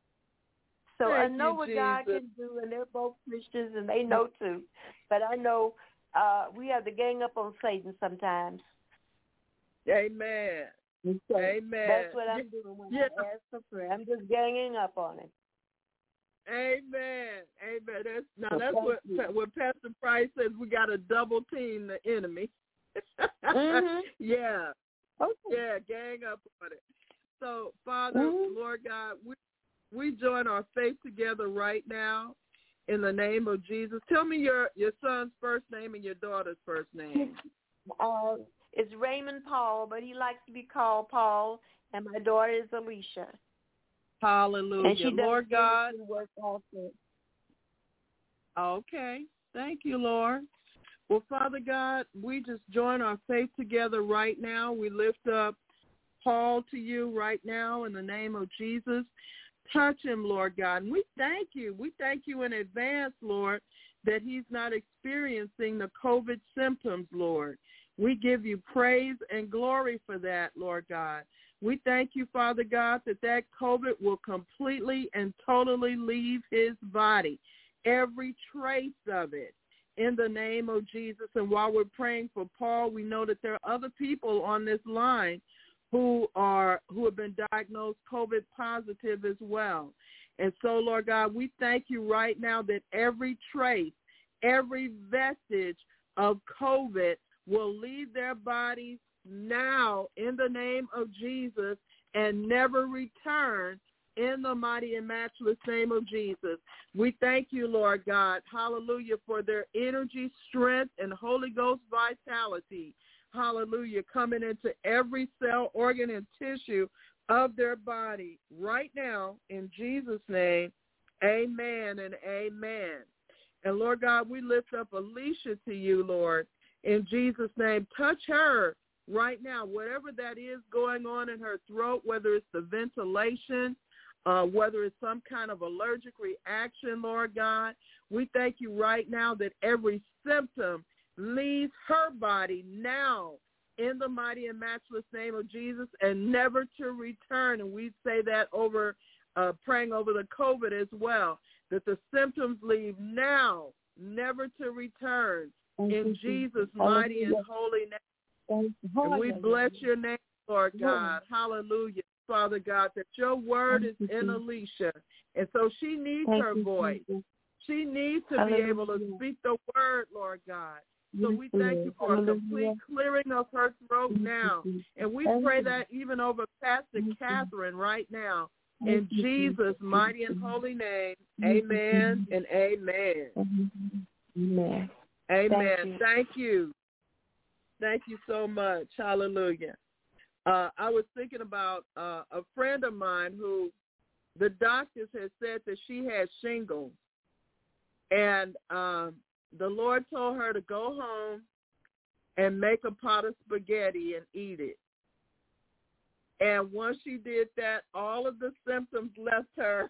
So Thank I know you, what Jesus. God can do, and they're both Christians, and they know too. But I know uh, we have to gang up on Satan sometimes. Amen. So Amen. that's what I'm doing when yeah. I ask for prayer. I'm just ganging up on him. Amen. Amen. That's, now, So that's what, what Pastor Price says. We got to double team the enemy. mm-hmm. Yeah. Okay. Yeah, gang up on it. So, Father, mm-hmm. Lord God, we, we join our faith together right now in the name of Jesus. Tell me your, your son's first name and your daughter's first name. Uh, it's Raymond Paul, but he likes to be called Paul, and my daughter is Alicia. Hallelujah. And she does Lord God. Work also. Okay. Thank you, Lord. Well, Father God, we just join our faith together right now. We lift up Paul to you right now in the name of Jesus. Touch him, Lord God. And we thank you. We thank you in advance, Lord, that he's not experiencing the COVID symptoms, Lord. We give you praise and glory for that, Lord God. We thank you, Father God, that that COVID will completely and totally leave his body, every trace of it, in the name of Jesus. And while we're praying for Paul, we know that there are other people on this line who are who have been diagnosed COVID positive as well. And so, Lord God, we thank you right now that every trace, every vestige of COVID will leave their bodies now in the name of Jesus and never return in the mighty and matchless name of Jesus. We thank you, Lord God, hallelujah, for their energy, strength, and Holy Ghost vitality, hallelujah, coming into every cell, organ, and tissue of their body right now in Jesus' name. Amen and amen. And Lord God, we lift up Alicia to you, Lord, in Jesus' name. Touch her right now, whatever that is going on in her throat, whether it's the ventilation, uh, whether it's some kind of allergic reaction, Lord God. We thank you right now that every symptom leaves her body now in the mighty and matchless name of Jesus and never to return. And we say that over, uh, praying over the COVID as well, that the symptoms leave now, never to return. In Jesus' mighty and holy name. And we bless your name, Lord God. Hallelujah, Father God, that your word is in Alicia. And so she needs her voice. She needs to be able to speak the word, Lord God. So we thank you for a complete clearing of her throat now. And we pray that even over Pastor Catherine right now. In Jesus' mighty and holy name, amen and amen. Amen. Amen. Thank you. Thank you. Thank you so much. Hallelujah. Uh, I was thinking about uh, a friend of mine who the doctors had said that she had shingles. And um, the Lord told her to go home and make a pot of spaghetti and eat it. And once she did that, all of the symptoms left her.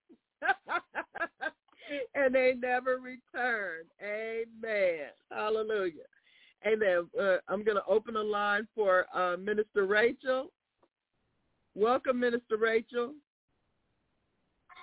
And they never returned. Amen. Hallelujah. Amen. Uh, I'm going to open a line for uh, Minister Rachel. Welcome, Minister Rachel.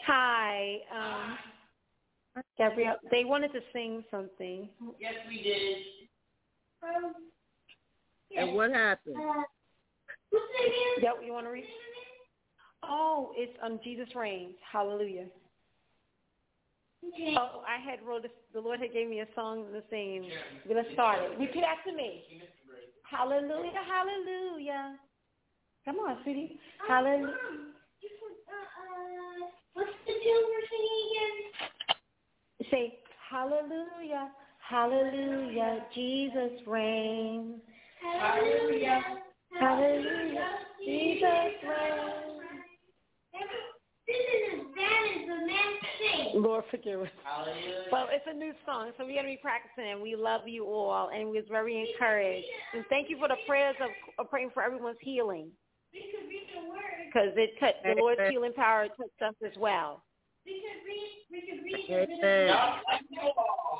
Hi. Um, Gabrielle, they wanted to sing something. Yes, we did. Um, yes. And what happened? Uh, what's the name? Yeah, you want to read? Oh, it's um, Jesus Reigns. Hallelujah. Okay. Oh, I had wrote, a, the Lord had gave me a song to sing. We're going to start it. Repeat after me. Hallelujah, hallelujah. Come on, sweetie. Hallelujah. Um, uh, what's the tune we're singing again? Say, hallelujah, hallelujah, Jesus reigns. Hallelujah. Hallelujah, Jesus reigns. This is as bad as the man sing. Lord, forgive us. Hallelujah. Well, it's a new song, so we're going to be practicing, and we love you all, and we're very encouraged. And thank you for the prayers of, of praying for everyone's healing. We could read the word. Because it touched, the Lord's healing power touched us as well. We could read, we could read the Amen.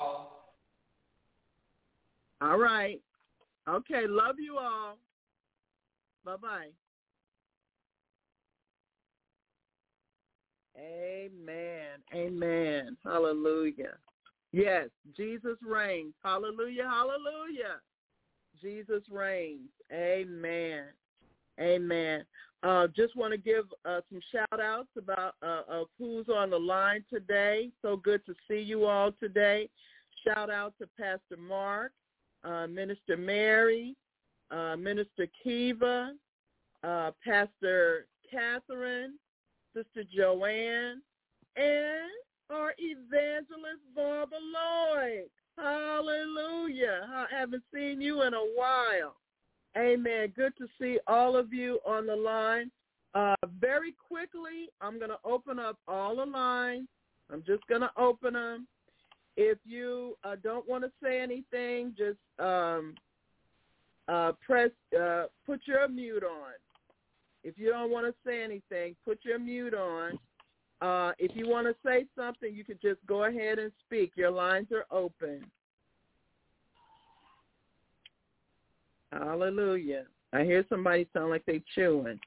All right. Okay, love you all. Bye-bye. Amen. Amen. Hallelujah. Yes, Jesus reigns. Hallelujah. Hallelujah. Jesus reigns. Amen. Amen. Uh, just want to give uh, some shout-outs about uh, of who's on the line today. So good to see you all today. Shout-out to Pastor Mark, uh, Minister Mary, uh, Minister Kiva, uh, Pastor Catherine, Sister Joanne, and our evangelist Barbara Lloyd. Hallelujah. I haven't seen you in a while. Amen. Good to see all of you on the line. Uh, very quickly, I'm going to open up all the lines. I'm just going to open them. If you uh, don't want to say anything, just um, uh, press, uh, put your mute on. If you don't want to say anything, put your mute on. Uh, if you want to say something, you could just go ahead and speak. Your lines are open. Hallelujah. I hear somebody sound like they chewing.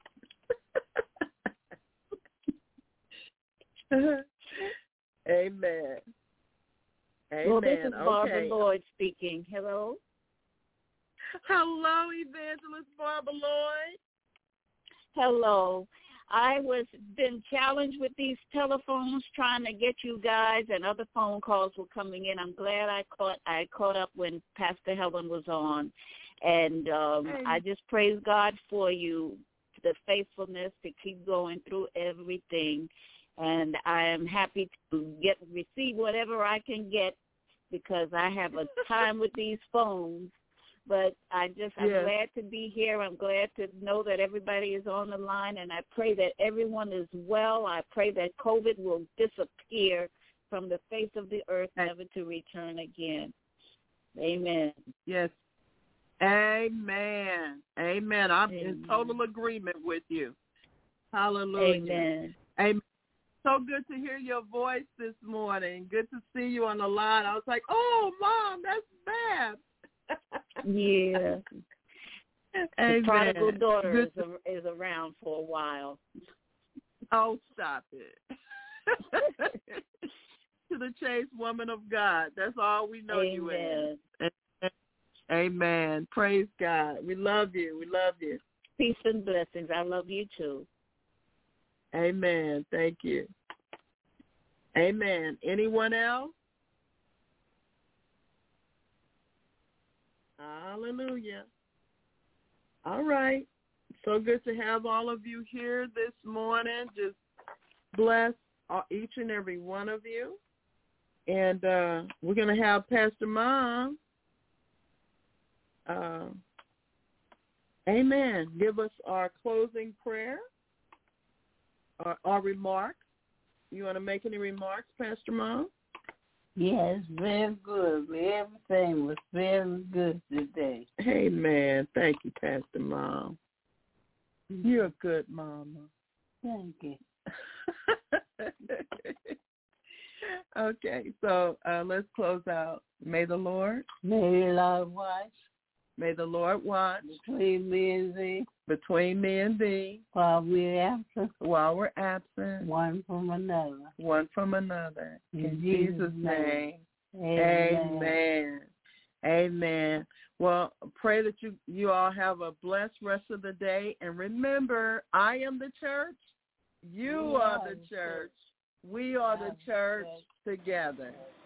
Amen. Amen. Well, this is Barbara okay. Lloyd speaking. Hello. Hello, Evangelist Barbara Lloyd. Hello. I was been challenged with these telephones trying to get you guys, and other phone calls were coming in. I'm glad I caught I caught up when Pastor Helen was on, and um, hey. I just praise God for you, the faithfulness to keep going through everything, and I am happy to get receive whatever I can get because I have a time with these phones. But I just, I'm yes. glad to be here. I'm glad to know that everybody is on the line, and I pray that everyone is well. I pray that COVID will disappear from the face of the earth, never to return again. Amen. Yes. Amen. Amen. I'm Amen. in total agreement with you. Hallelujah. Amen. Amen. So good to hear your voice this morning. Good to see you on the line. I was like, oh, Mom, that's Bab. Yeah. The Amen. prodigal daughter is, Good. a, is around for a while. Oh, stop it. To the chase woman of God. That's all we know Amen. you as. Amen. Praise God. We love you. We love you. Peace and blessings. I love you too. Amen. Thank you. Amen. Anyone else? Hallelujah. All right. So good to have all of you here this morning. Just bless each and every one of you. And uh, we're going to have Pastor Mom, uh, amen, give us our closing prayer, our, our remarks. You want to make any remarks, Pastor Mom? Yes, very good. Everything was very good today. Amen. Thank you, Pastor Mom. You're a good mama. Thank you. Okay, so uh, let's close out. May the Lord. May the Lord watch May the Lord watch between me and thee, between me and thee, while we're absent, while we're absent, one from another. one from another. In, In Jesus' Jesus' name, name. amen. Amen. Amen. Well, pray that you, you all have a blessed rest of the day. And remember, I am the church. You We are are the the church. We are the church together.